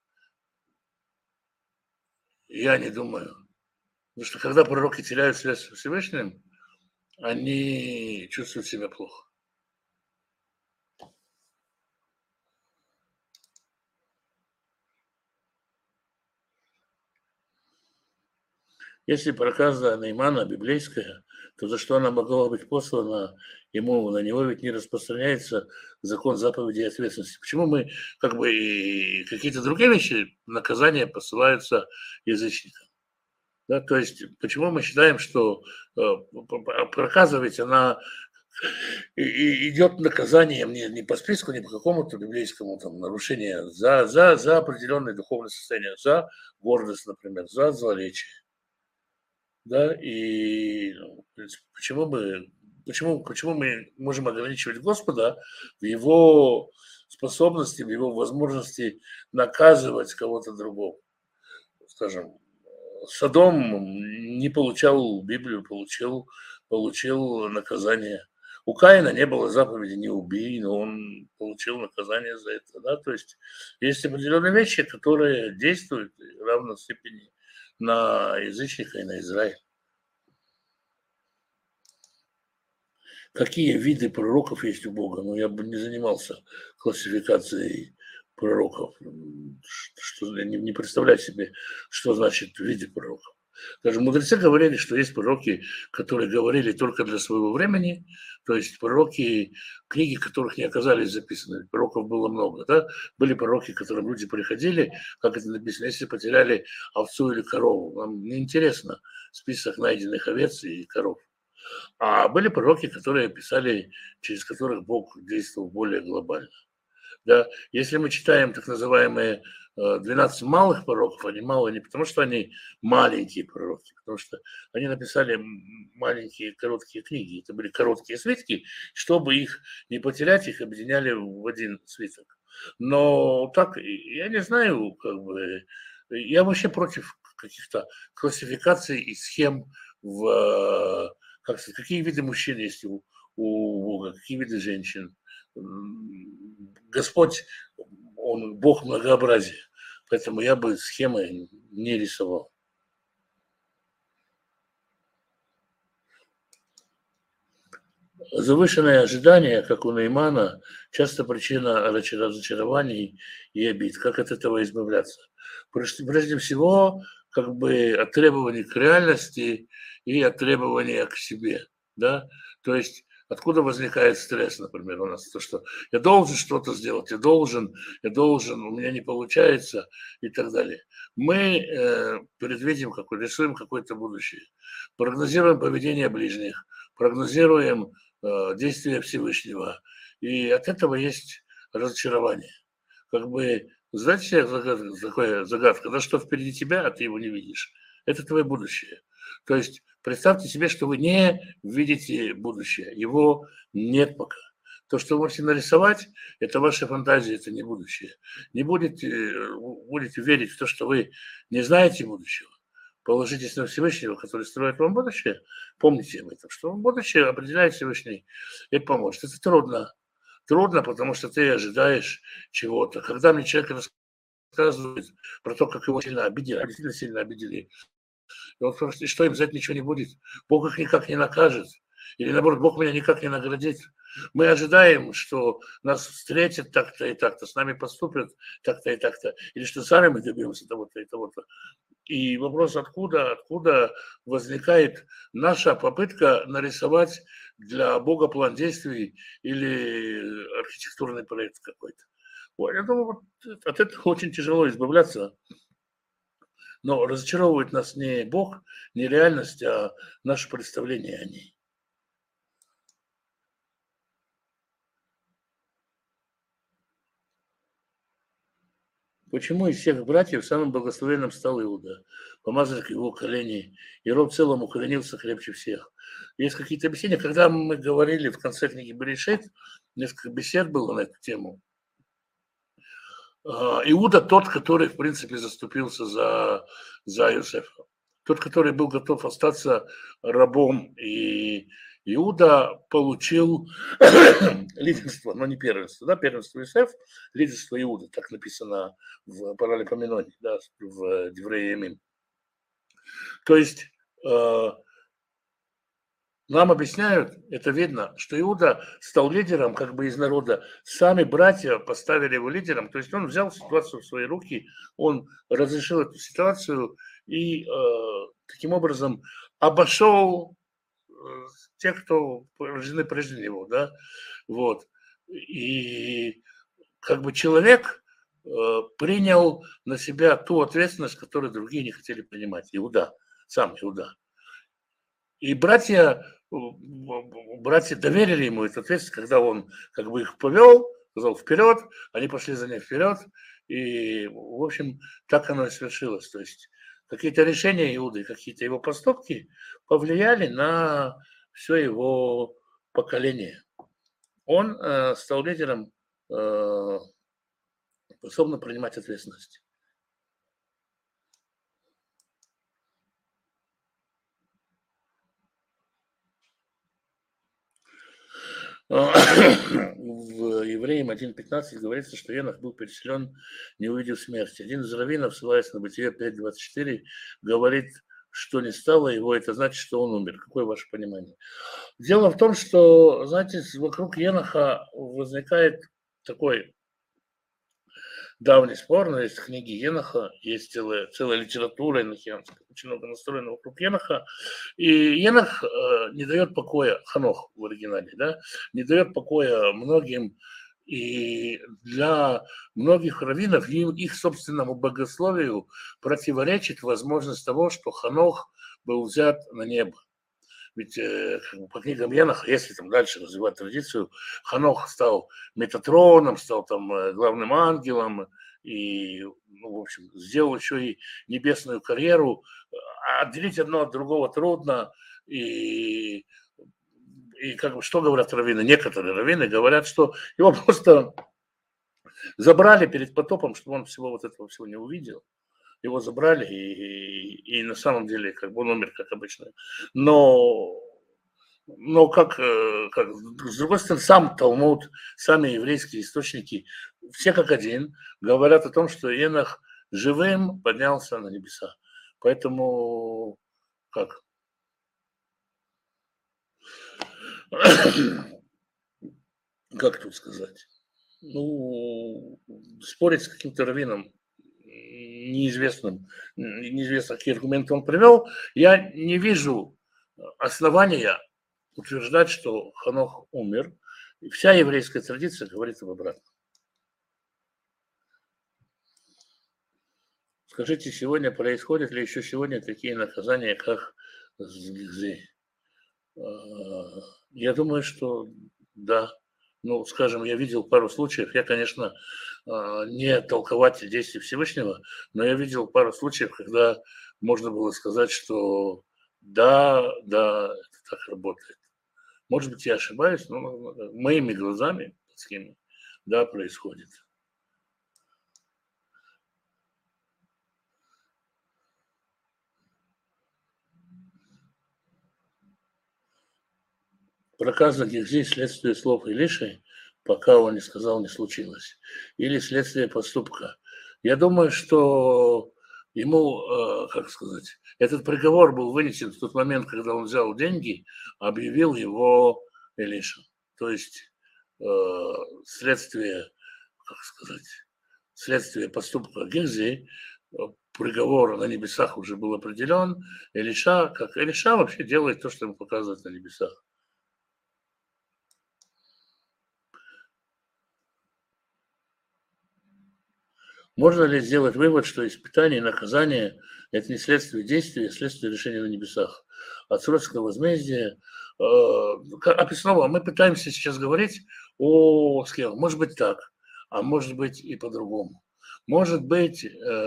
Я не думаю. Потому что когда пророки теряют связь с Всевышним, они чувствуют себя плохо. Если проказа Неймана библейская, то за что она могла быть послана ему? На него ведь не распространяется закон заповедей и ответственности. Почему мы, как бы, и какие-то другие вещи, наказания посылаются язычникам? Да, то есть, почему мы считаем, что э, проказа ведь она и идет наказанием не, не по списку, не по какому-то библейскому там, нарушению, за, за, за определенное духовное состояние, за гордость, например, за злоречие. Да, и ну, почему мы, почему, почему мы можем ограничивать Господа в его способности, в его возможности наказывать кого-то другого? Скажем, Содом не получал Библию, получил, получил наказание. У Каина не было заповеди «не убей», но он получил наказание за это. Да? То есть есть определенные вещи, которые действуют в равной степени на язычника и на Израиль. Какие виды пророков есть у Бога? Ну, я бы не занимался классификацией пророков. Что, не, не представляю себе, что значит виды пророков. Даже мудрецы говорили, что есть пророки, которые говорили только для своего времени, то есть пророки, книги которых не оказались записаны. Пророков было много. Да? Были пророки, к которым люди приходили, как это написано, если потеряли овцу или корову. Нам неинтересно список найденных овец и коров. А были пророки, которые писали, через которых Бог действовал более глобально. Да? Если мы читаем так называемые двенадцать малых пророков, они малые не потому, что они маленькие пророки, потому что они написали маленькие короткие книги. Это были короткие свитки, чтобы их не потерять, их объединяли в один свиток. Но так, я не знаю, как бы, я вообще против каких-то классификаций и схем в, как сказать, какие виды мужчин есть у, у Бога, какие виды женщин. Господь, он Бог многообразия, поэтому я бы схемы не рисовал. Завышенные ожидания, как у Неймана, часто причина разочарований и обид. Как от этого избавляться? Прежде всего, как бы от требований к реальности и от требования к себе. Да? То есть откуда возникает стресс, например, у нас? То, что я должен что-то сделать, я должен, я должен, у меня не получается и так далее. Мы э, предвидим, какой, рисуем какое-то будущее, прогнозируем поведение ближних, прогнозируем э, действия Всевышнего. И от этого есть разочарование. Как бы, знаете, загадка, такая загадка, да что впереди тебя, а ты его не видишь. Это твое будущее. То есть представьте себе, что вы не видите будущее, его нет пока. То, что вы можете нарисовать, это ваша фантазия, это не будущее. Не будете, будете верить в то, что вы не знаете будущего, положитесь на Всевышнего, который строит вам будущее, помните об этом, что будущее определяет Всевышний и поможет. Это трудно. Трудно, потому что ты ожидаешь чего-то. Когда мне человек рассказывает про то, как его сильно обидели, действительно сильно обидели, и он спрашивает, что им за это ничего не будет? Бог их никак не накажет. Или наоборот, Бог меня никак не наградит. Мы ожидаем, что нас встретят так-то и так-то, с нами поступят так-то и так-то, или что сами мы добьемся того-то и того-то. И вопрос, откуда, откуда возникает наша попытка нарисовать для Бога план действий или архитектурный проект какой-то. Вот, я думаю, вот от этого очень тяжело избавляться. Но разочаровывает нас не Бог, не реальность, а наше представление о ней. Почему из всех братьев самым благословенным стал Иуда? Помазанник его коленей, и род целым укоренился крепче всех. Есть какие-то объяснения. Когда мы говорили в конце книги Берешит, несколько бесед было на эту тему. Иуда тот, который, в принципе, заступился за, за Иосифа. Тот, который был готов остаться рабом. И Иуда получил лидерство, но не первенство. Да? Первенство Иосиф, лидерство Иуда. Так написано в Паралипоменоне, да, в Девреи Ямим. То есть э, нам объясняют, это видно, что Иуда стал лидером как бы из народа. Сами братья поставили его лидером. То есть он взял ситуацию в свои руки, он разрешил эту ситуацию и э, таким образом обошел э, тех, кто рождены прежде него. Да? Вот. И как бы человек э, принял на себя ту ответственность, которую другие не хотели принимать. Иуда, сам Иуда. И братья, братья доверили ему эту ответственность, когда он как бы их повел, сказал вперед, они пошли за ним вперед, и, в общем, так оно и свершилось. То есть какие-то решения Иуды, какие-то его поступки повлияли на все его поколение. Он э, стал лидером, э, способным принимать ответственность. В Евреям один пятнадцать говорится, что Енох был переселен, не увидев смерти. Один из раввинов, ссылаясь на Бытие пять двадцать четыре, говорит, что не стало его, это значит, что он умер. Какое ваше понимание? Дело в том, что, знаете, вокруг Еноха возникает такой давний спор, но есть книги Еноха, есть целая, целая литература енохианская, очень много настроена вокруг Еноха. И Енох э, не дает покоя, Ханох в оригинале, да, не дает покоя многим. И для многих раввинов, их собственному богословию противоречит возможность того, что Ханох был взят на небо. ведь э, как бы по книгам Еноха, если там дальше развивать традицию, Ханох стал Метатроном, стал там э, главным ангелом, и, ну, в общем, сделал еще и небесную карьеру. А отделить одно от другого трудно, и, и как бы что говорят раввины? Некоторые раввины говорят, что его просто забрали перед потопом, чтобы он всего вот этого всего не увидел. Его забрали, и, и, и на самом деле как бы он умер, как обычно. Но, но как, э, как, с другой стороны, сам Талмуд, сами еврейские источники, все как один, говорят о том, что Енох живым поднялся на небеса. Поэтому как? Как тут сказать? Ну, спорить с каким-то раввином неизвестным, неизвестно, какие аргументы он привел, я не вижу основания утверждать, что Ханох умер. И вся еврейская традиция говорит об обратном. Скажите, сегодня происходят ли еще сегодня такие наказания, как Згзи? Я думаю, что да. Ну, скажем, я видел пару случаев, я, конечно, не толкователь действий Всевышнего, но я видел пару случаев, когда можно было сказать, что да, да, это так работает. Может быть, я ошибаюсь, но моими глазами, да, происходит. Проказа Гехзи следствие слов Илиши, пока он не сказал, не случилось. Или следствие поступка. Я думаю, что ему, как сказать, этот приговор был вынесен в тот момент, когда он взял деньги, объявил его Илиша. То есть следствие, как сказать, следствие поступка Гехзи, приговор на небесах уже был определен. Илиша, как Илиша вообще делает то, что ему показывают на небесах. Можно ли сделать вывод, что испытание и наказание – это не следствие действия, а следствие решения на небесах? Отсрочка возмездия. А снова мы пытаемся сейчас говорить о схеме. Может быть так, а может быть и по-другому. Может быть,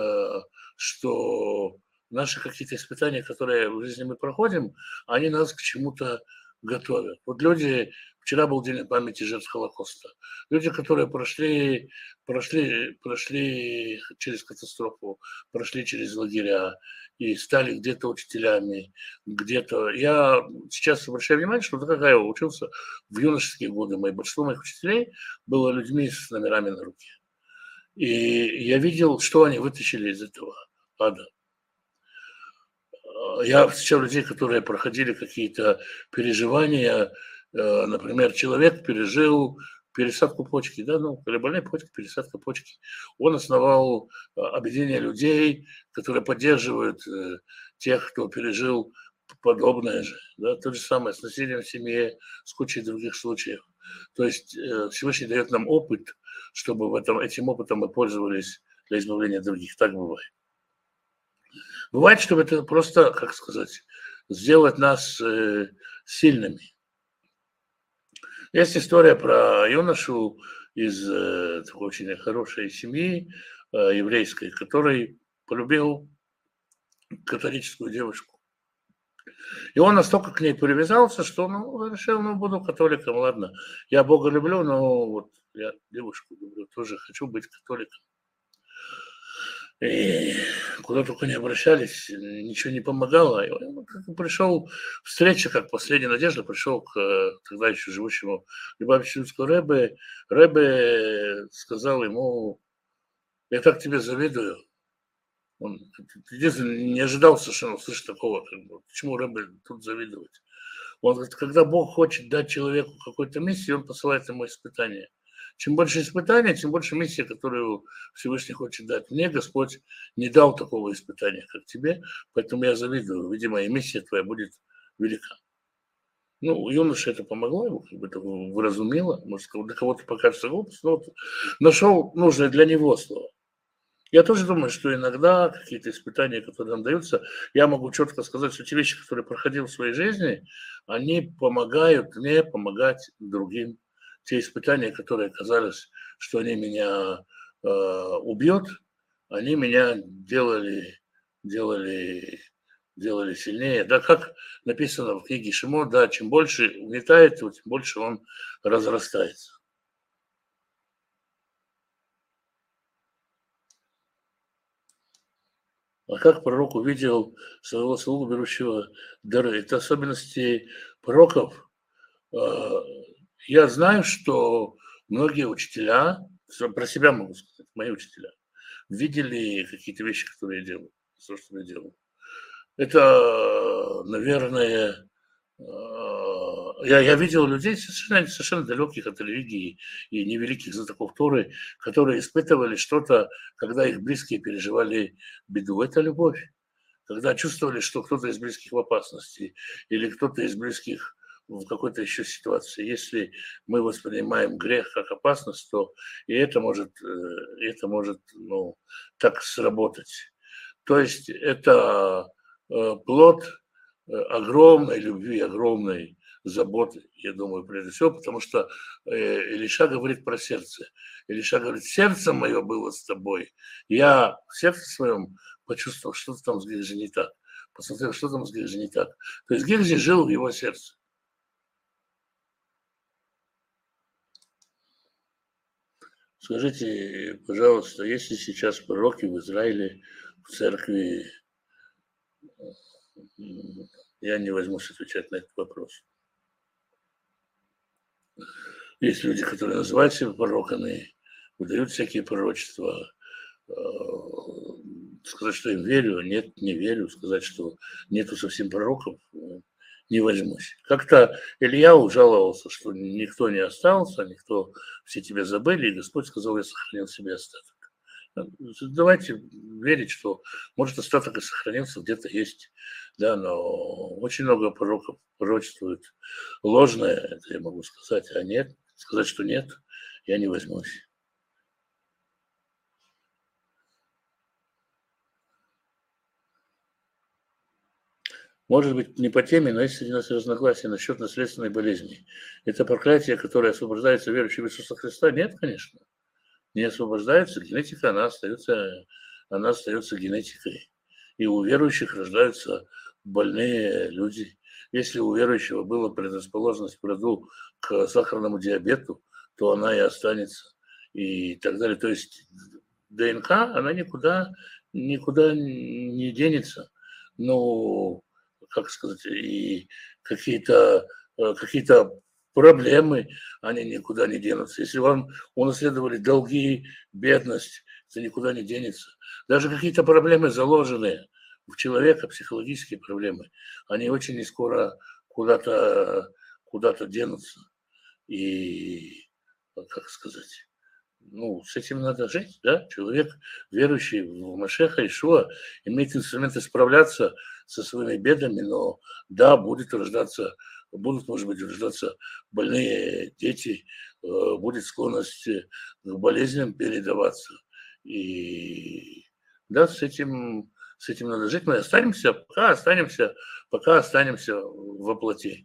что наши какие-то испытания, которые в жизни мы проходим, они нас к чему-то готовят. Вот люди, вчера был день памяти жертв Холокоста. Люди, которые прошли, прошли, прошли через катастрофу, прошли через лагеря и стали где-то учителями, где-то... Я сейчас обращаю внимание, что когда я учился в юношеские годы, мои, большинство моих учителей было людьми с номерами на руке. И я видел, что они вытащили из этого ада. Я встречал людей, которые проходили какие-то переживания. Например, человек пережил пересадку почки, да, ну, при больной почке, пересадка почки. Он основал объединение людей, которые поддерживают тех, кто пережил подобное же. Да, то же самое с насилием в семье, с кучей других случаев. То есть Всевышний дает нам опыт, чтобы в этом, этим опытом мы пользовались для избавления других. Так бывает. Бывает, чтобы это просто, как сказать, сделать нас э, сильными. Есть история про юношу из э, такой очень хорошей семьи э, еврейской, который полюбил католическую девушку. И он настолько к ней привязался, что ну, решил, ну, буду католиком, ладно. Я Бога люблю, но вот я девушку люблю, тоже хочу быть католиком. И куда только не обращались, ничего не помогало. И он пришел, встреча, как последняя надежда, пришел к тогда еще живущему Любавичинскому Ребе. Ребе сказал ему: я так тебе завидую. Он не ожидал совершенно услышать такого. Как бы, почему Ребе тут завидовать? Он говорит, когда Бог хочет дать человеку какую-то миссию, он посылает ему испытания. Чем больше испытаний, тем больше миссия, которую Всевышний хочет дать. Мне Господь не дал такого испытания, как тебе, поэтому я завидую. Видимо, и миссия твоя будет велика. Ну, юноше это помогло, его как бы это выразумело, может, для кого-то покажется глупость, но вот нашел нужное для него слово. Я тоже думаю, что иногда какие-то испытания, которые нам даются, я могу четко сказать, что те вещи, которые проходил в своей жизни, они помогают мне помогать другим. Те испытания, которые казались, что они меня э, убьют, они меня делали, делали, делали сильнее. Да, как написано в книге Шимон, да, чем больше угнетает, тем больше он разрастается. А как пророк увидел своего слугу, берущего дары? Это особенности пророков. А, Я знаю, что многие учителя, про себя могу сказать, мои учителя, видели какие-то вещи, которые я делаю, то, что я делаю. Это, наверное, а, я, я видел людей совершенно, совершенно далеких от религии и невеликих знатоков Торы, которые испытывали что-то, когда их близкие переживали беду. Это любовь. Когда чувствовали, что кто-то из близких в опасности или кто-то из близких в какой-то еще ситуации. Если мы воспринимаем грех как опасность, то и это может, э, и это может ну, так сработать. То есть это э, плод э, огромной любви, огромной заботы, я думаю, прежде всего, потому что э, Илиша говорит про сердце. Илиша говорит, сердце мое было с тобой. Я в сердце своем почувствовал, что-то там с Гехзи не так. Посмотрел, что там с Гехзи не так. То есть Гехзи жил в его сердце. Скажите, пожалуйста, если сейчас пророки в Израиле, в церкви, я не возьмусь отвечать на этот вопрос. Есть люди, которые называют себя пророками, выдают всякие пророчества. Сказать, что им верю, нет, не верю. Сказать, что нету совсем пророков, не возьмусь. Как-то Илья ужаловался, что никто не остался, никто, все тебя забыли, и Господь сказал, я сохранил себе остаток. Давайте верить, что может остаток и сохранился, где-то есть, да, но очень много пророков пророчествует ложное, это я могу сказать, а нет, сказать, что нет, я не возьмусь. Может быть, не по теме, но есть среди нас разногласия насчет наследственной болезни. Это проклятие, которое освобождается верующим в Иисуса Христа? Нет, конечно. Не освобождается. Генетика, она остается, она остается генетикой. И у верующих рождаются больные люди. Если у верующего была предрасположенность к роду к сахарному диабету, то она и останется. И так далее. То есть ДНК, она никуда, никуда не денется. Но как сказать, и какие-то э, какие-то проблемы, они никуда не денутся. Если вам унаследовали долги, бедность, это никуда не денется. Даже какие-то проблемы, заложенные в человека, психологические проблемы, они очень не скоро куда-то куда-то денутся. И, как сказать, ну, с этим надо жить, да? Человек, верующий в Машеха Ишуа, имеет инструменты справляться со своими бедами, но да, будет рождаться, будут, может быть, рождаться больные дети, будет склонность к болезням передаваться. И да, с этим, с этим надо жить. Мы останемся, пока останемся, пока останемся во плоти.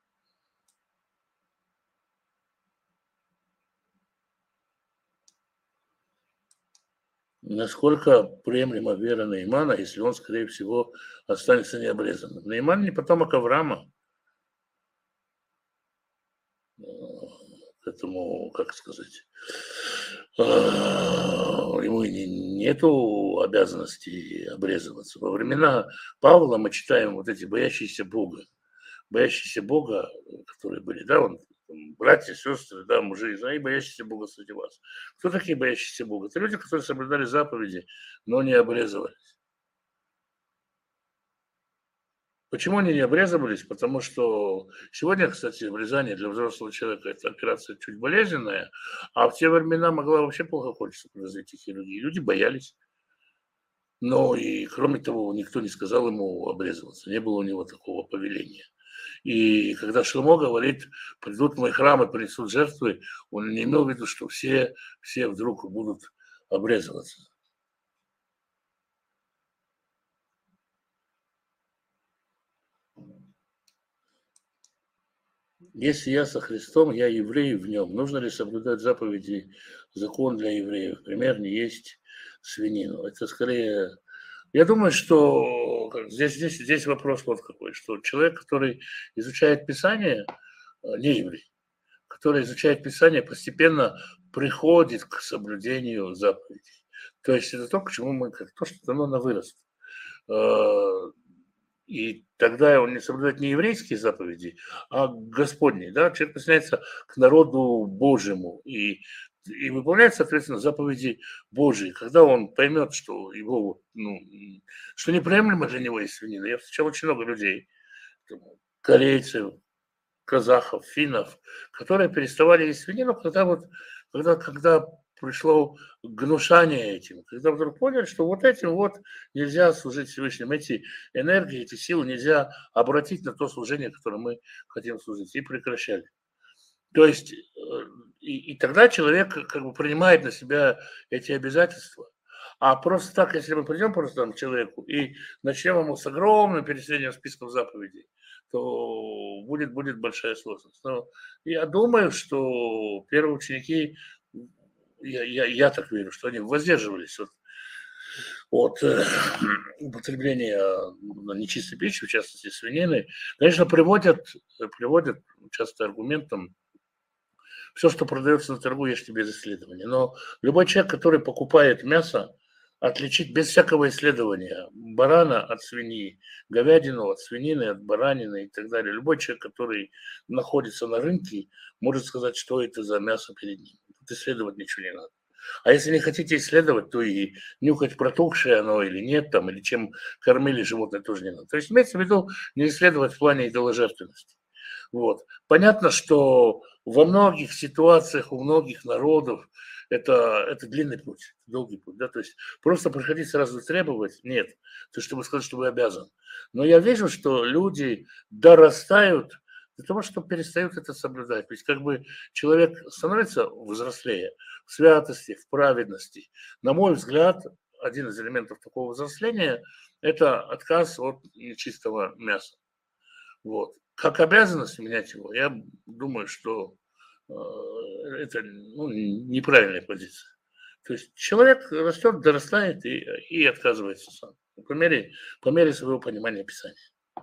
Насколько приемлема вера Наимана, если он, скорее всего, останется необрезанным. Наиман не потомок Авраама. Поэтому, как сказать, ему нету обязанности обрезываться. Во времена Павла мы читаем вот эти боящиеся Бога. Боящиеся Бога, которые были, да, он братья, сестры, да, мужи, и боящиеся Бога среди вас. Кто такие боящиеся Бога? Это люди, которые соблюдали заповеди, но не обрезывались. Почему они не обрезывались? Потому что сегодня, кстати, обрезание для взрослого человека – это операция чуть болезненная, а в те времена могла вообще плохо кончиться при развитии хирургии. Люди боялись. Но и, кроме того, никто не сказал ему обрезываться. Не было у него такого повеления. И когда Шломо говорит, придут в мой храм и принесут жертвы, он не имел в виду, что все, все вдруг будут обрезываться. Если я со Христом, я еврей в нем. Нужно ли соблюдать заповеди, закон для евреев? Пример не есть свинину. Это скорее... Я думаю, что здесь, здесь, здесь вопрос вот какой, что человек, который изучает Писание, не еврей, который изучает Писание, постепенно приходит к соблюдению заповедей. То есть это то, к чему мы, как то, что дано на вырост. И тогда он не соблюдает не еврейские заповеди, а Господние. Да? Человек присоединяется к народу Божьему и, и выполняет, соответственно, заповеди Божьи. Когда он поймет, что его, ну, что неприемлемо для него есть свинина. Я встречал очень много людей, корейцев, казахов, финнов, которые переставали есть свинину, когда вот, когда, когда пришло гнушание этим, когда вдруг поняли, что вот этим вот нельзя служить Всевышнему, эти энергии, эти силы нельзя обратить на то служение, которое мы хотим служить, и прекращали. То есть и, и тогда человек как бы принимает на себя эти обязательства. А просто так, если мы придем просто там к человеку и начнем ему с огромным перечислением списков заповедей, то будет, будет большая сложность. Но я думаю, что первые ученики, я, я, я так верю, что они воздерживались от, от э, употребления нечистой пищи, в частности свинины. Конечно, приводят, приводят часто аргументом, все, что продается на торгу, ешьте без исследования. Но любой человек, который покупает мясо, отличить без всякого исследования барана от свиньи, говядину от свинины, от баранины и так далее. Любой человек, который находится на рынке, может сказать, что это за мясо перед ним. Тут исследовать ничего не надо. А если не хотите исследовать, то и нюхать, протухшее оно или нет, там, или чем кормили животное, тоже не надо. То есть имеется в виду не исследовать в плане идоложертвенности. Вот. Понятно, что во многих ситуациях, у многих народов это, это длинный путь, долгий путь. Да? То есть просто приходить сразу требовать, нет. То есть чтобы сказать, что вы обязан. Но я вижу, что люди дорастают для того, что перестают это соблюдать. То есть как бы человек становится взрослее в святости, в праведности. На мой взгляд, один из элементов такого взросления – это отказ от нечистого мяса. Вот. Как обязанность менять его, я думаю, что э, это ну, неправильная позиция. То есть человек растет, дорастает и, и отказывается сам. По мере, по мере своего понимания Писания.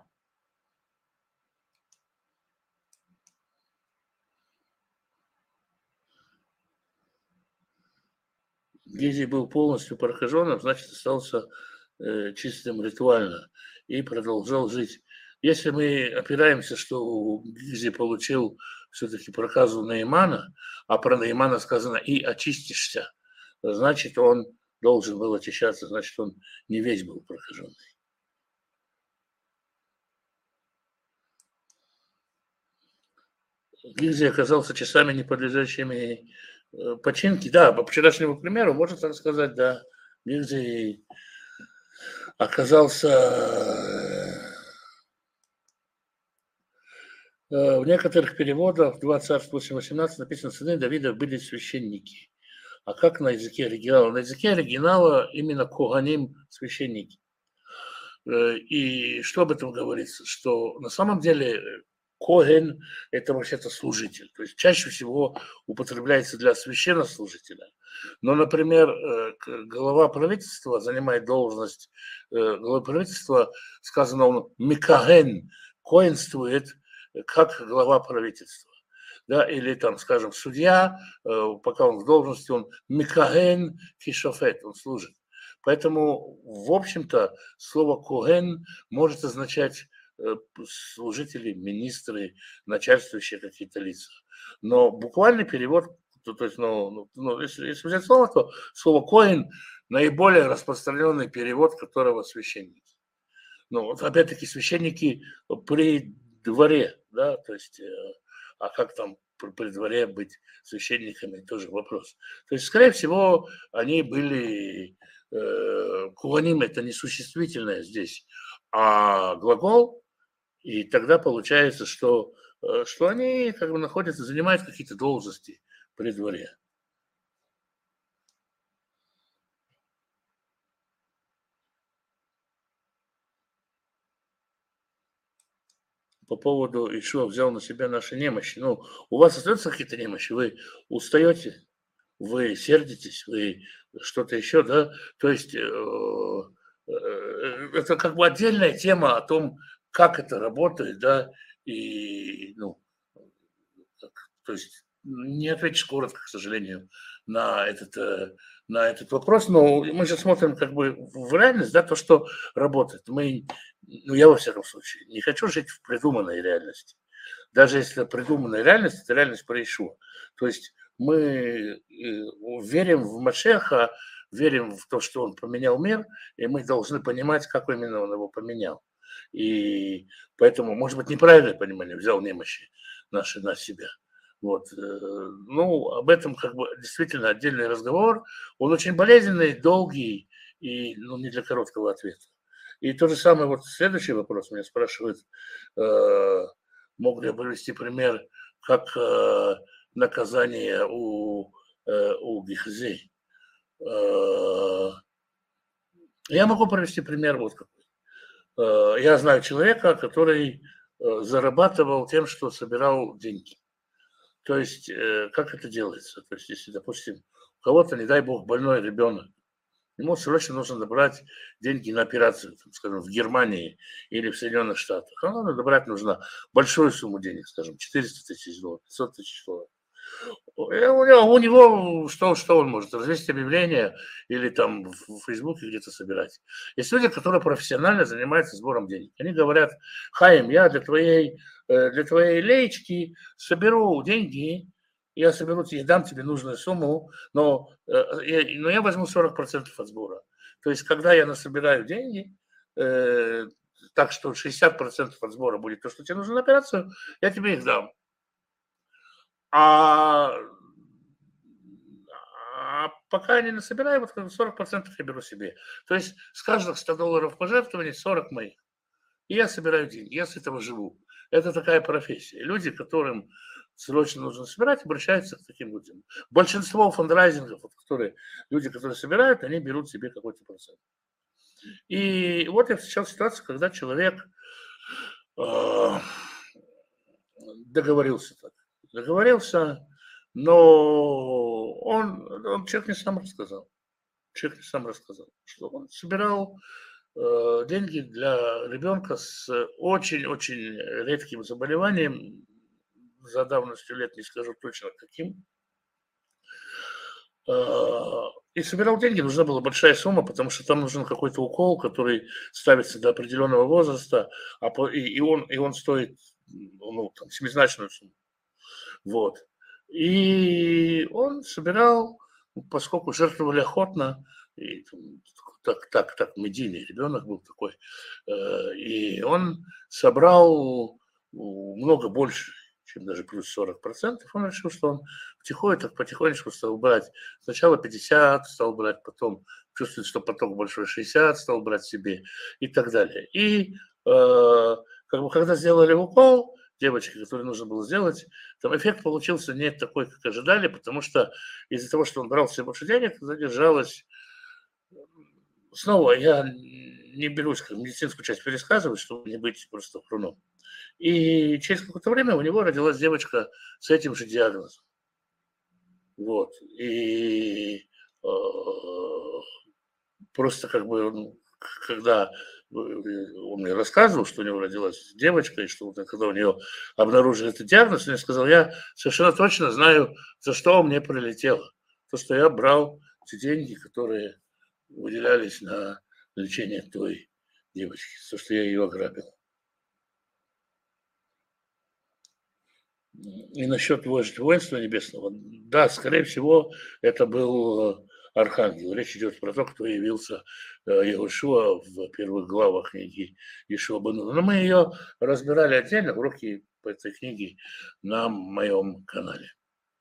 Гизий был полностью прокаженным, значит, остался э, чистым ритуально и продолжал жить. Если мы опираемся, что Гизи получил все-таки проказу Наимана, а про Наимана сказано «и очистишься», значит, он должен был очищаться, значит, он не весь был прокаженный. Гизи оказался часами не подлежащими э, починке. Да, по вчерашнему примеру можно так сказать, да, Гизи оказался э, в некоторых переводах, два царств восемь восемнадцать написано, сыны Давида были священники. А как на языке оригинала? На языке оригинала именно коганим священники. Э, И что об этом говорится? Что на самом деле коген – это вообще-то служитель. То есть чаще всего употребляется для священнослужителя. Но, например, э, глава правительства занимает должность э, главы правительства, сказано он микаген, коинствует как глава правительства. Да, или там, скажем, судья, э, пока он в должности, он микаген кишофет, он служит. Поэтому, в общем-то, слово коген может означать э, служители, министры, начальствующие какие-то лица. Но буквальный перевод, то, то есть, ну, ну, ну, если, если взять слово, то слово коин наиболее распространенный перевод которого священники. Ну, вот опять-таки священники при дворе, да, то есть, э, а как там при, при дворе быть священниками, тоже вопрос. То есть, скорее всего, они были, э, куаним это не существительное здесь, а глагол, и тогда получается, что, э, что они как бы находятся, занимают какие-то должности при дворе. по поводу Ишуа взял на себя наши немощи. Ну, у вас остаются какие-то немощи? Вы устаете? Вы сердитесь? Вы что-то еще, да? То есть э, э, это как бы отдельная тема о том, как это работает, да, и, ну, так, то есть не ответишь коротко, к сожалению, на этот, э, на этот вопрос, но мы же смотрим как бы в реальность, да, то, что работает. Мы, ну, я во всяком случае, не хочу жить в придуманной реальности. Даже если это придуманная реальность, это реальность про Ишуа. То есть мы э, верим в Машеха, верим в то, что он поменял мир, и мы должны понимать, как именно он его поменял. И поэтому, может быть, неправильное понимание, взял немощи наши на себя. Вот. Ну, об этом как бы действительно отдельный разговор. Он очень болезненный, долгий и, ну, не для короткого ответа. И то же самое, вот следующий вопрос меня спрашивают, э, мог ли я привести пример, как э, наказание у, э, у Гехзи. Э, я могу привести пример вот какой. Э, я знаю человека, который э, зарабатывал тем, что собирал деньги. То есть, э, как это делается? То есть, если, допустим, у кого-то, не дай бог, больной ребенок, ему срочно нужно добрать деньги на операцию, там, скажем, в Германии или в Соединенных Штатах. А надо добрать нужно большую сумму денег, скажем, четыреста тысяч долларов, пятьсот тысяч долларов. У него, у него что, что он может? Развесить объявление или там в Фейсбуке где-то собирать. Есть люди, которые профессионально занимаются сбором денег. Они говорят: Хаим, я для твоей, для твоей леечки соберу деньги, я соберу тебе, дам тебе нужную сумму, но, но я возьму сорок процентов от сбора. То есть, когда я насобираю деньги, э, так что шестьдесят процентов от сбора будет то, что тебе нужно на операцию, я тебе их дам. А, а пока я не насобираю, вот сорок процентов я беру себе. То есть с каждых ста долларов пожертвований сорок моих. И я собираю деньги, я с этого живу. Это такая профессия. Люди, которым срочно нужно собирать, обращаются к таким людям. Большинство фандрайзингов, вот, которые, люди, которые собирают, они берут себе какой-то процент. И вот я встречал ситуацию, когда человек э, договорился так. Договорился, но он, он человек не сам рассказал. Человек не сам рассказал, что он собирал э, деньги для ребенка с очень-очень редким заболеванием, за давностью лет не скажу точно каким. И собирал деньги, нужна была большая сумма, потому что там нужен какой-то укол, который ставится до определенного возраста, а по, и, и, он, и он стоит, ну, там, семизначную сумму. Вот. И он собирал, поскольку жертвовали охотно, и, так, так, так, медийный ребенок был такой, и он собрал много больше, чем даже плюс сорок процентов, он решил, что он потихоньку, так потихонечку стал брать. Сначала пятьдесят стал брать, потом чувствует, что поток большой, шестьдесят стал брать себе и так далее. И э, как бы, когда сделали укол, девочки, который нужно было сделать, там эффект получился не такой, как ожидали, потому что из-за того, что он брал себе больше денег, задержалось. Снова я не берусь как медицинскую часть пересказывать, чтобы не быть просто хруном. И через какое-то время у него родилась девочка с этим же диагнозом. Вот. И э, просто как бы, ну, когда он мне рассказывал, что у него родилась девочка, и что когда у нее обнаружили этот диагноз, он мне сказал, я совершенно точно знаю, за что мне прилетело. То, что я брал те деньги, которые выделялись на лечение той девочки, то, что я ее ограбил. И насчет воинства небесного, да, скорее всего, это был архангел. Речь идет про то, кто явился Иешуа в первых главах книги Иешуа бен Нун. Но мы ее разбирали отдельно, уроки по этой книге на моем канале.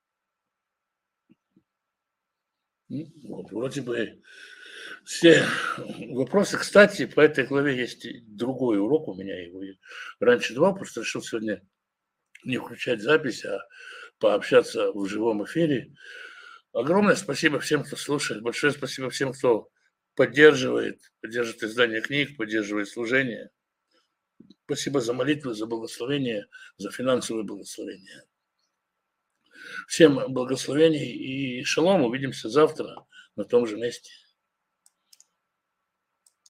Вот, вроде бы все вопросы. Кстати, по этой главе есть другой урок, у меня его раньше два, просто решил сегодня не включать запись, а пообщаться в живом эфире. Огромное спасибо всем, кто слушает. Большое спасибо всем, кто поддерживает, поддерживает издание книг, поддерживает служение. Спасибо за молитвы, за благословение, за финансовое благословение. Всем благословений и шалом. Увидимся завтра на том же месте.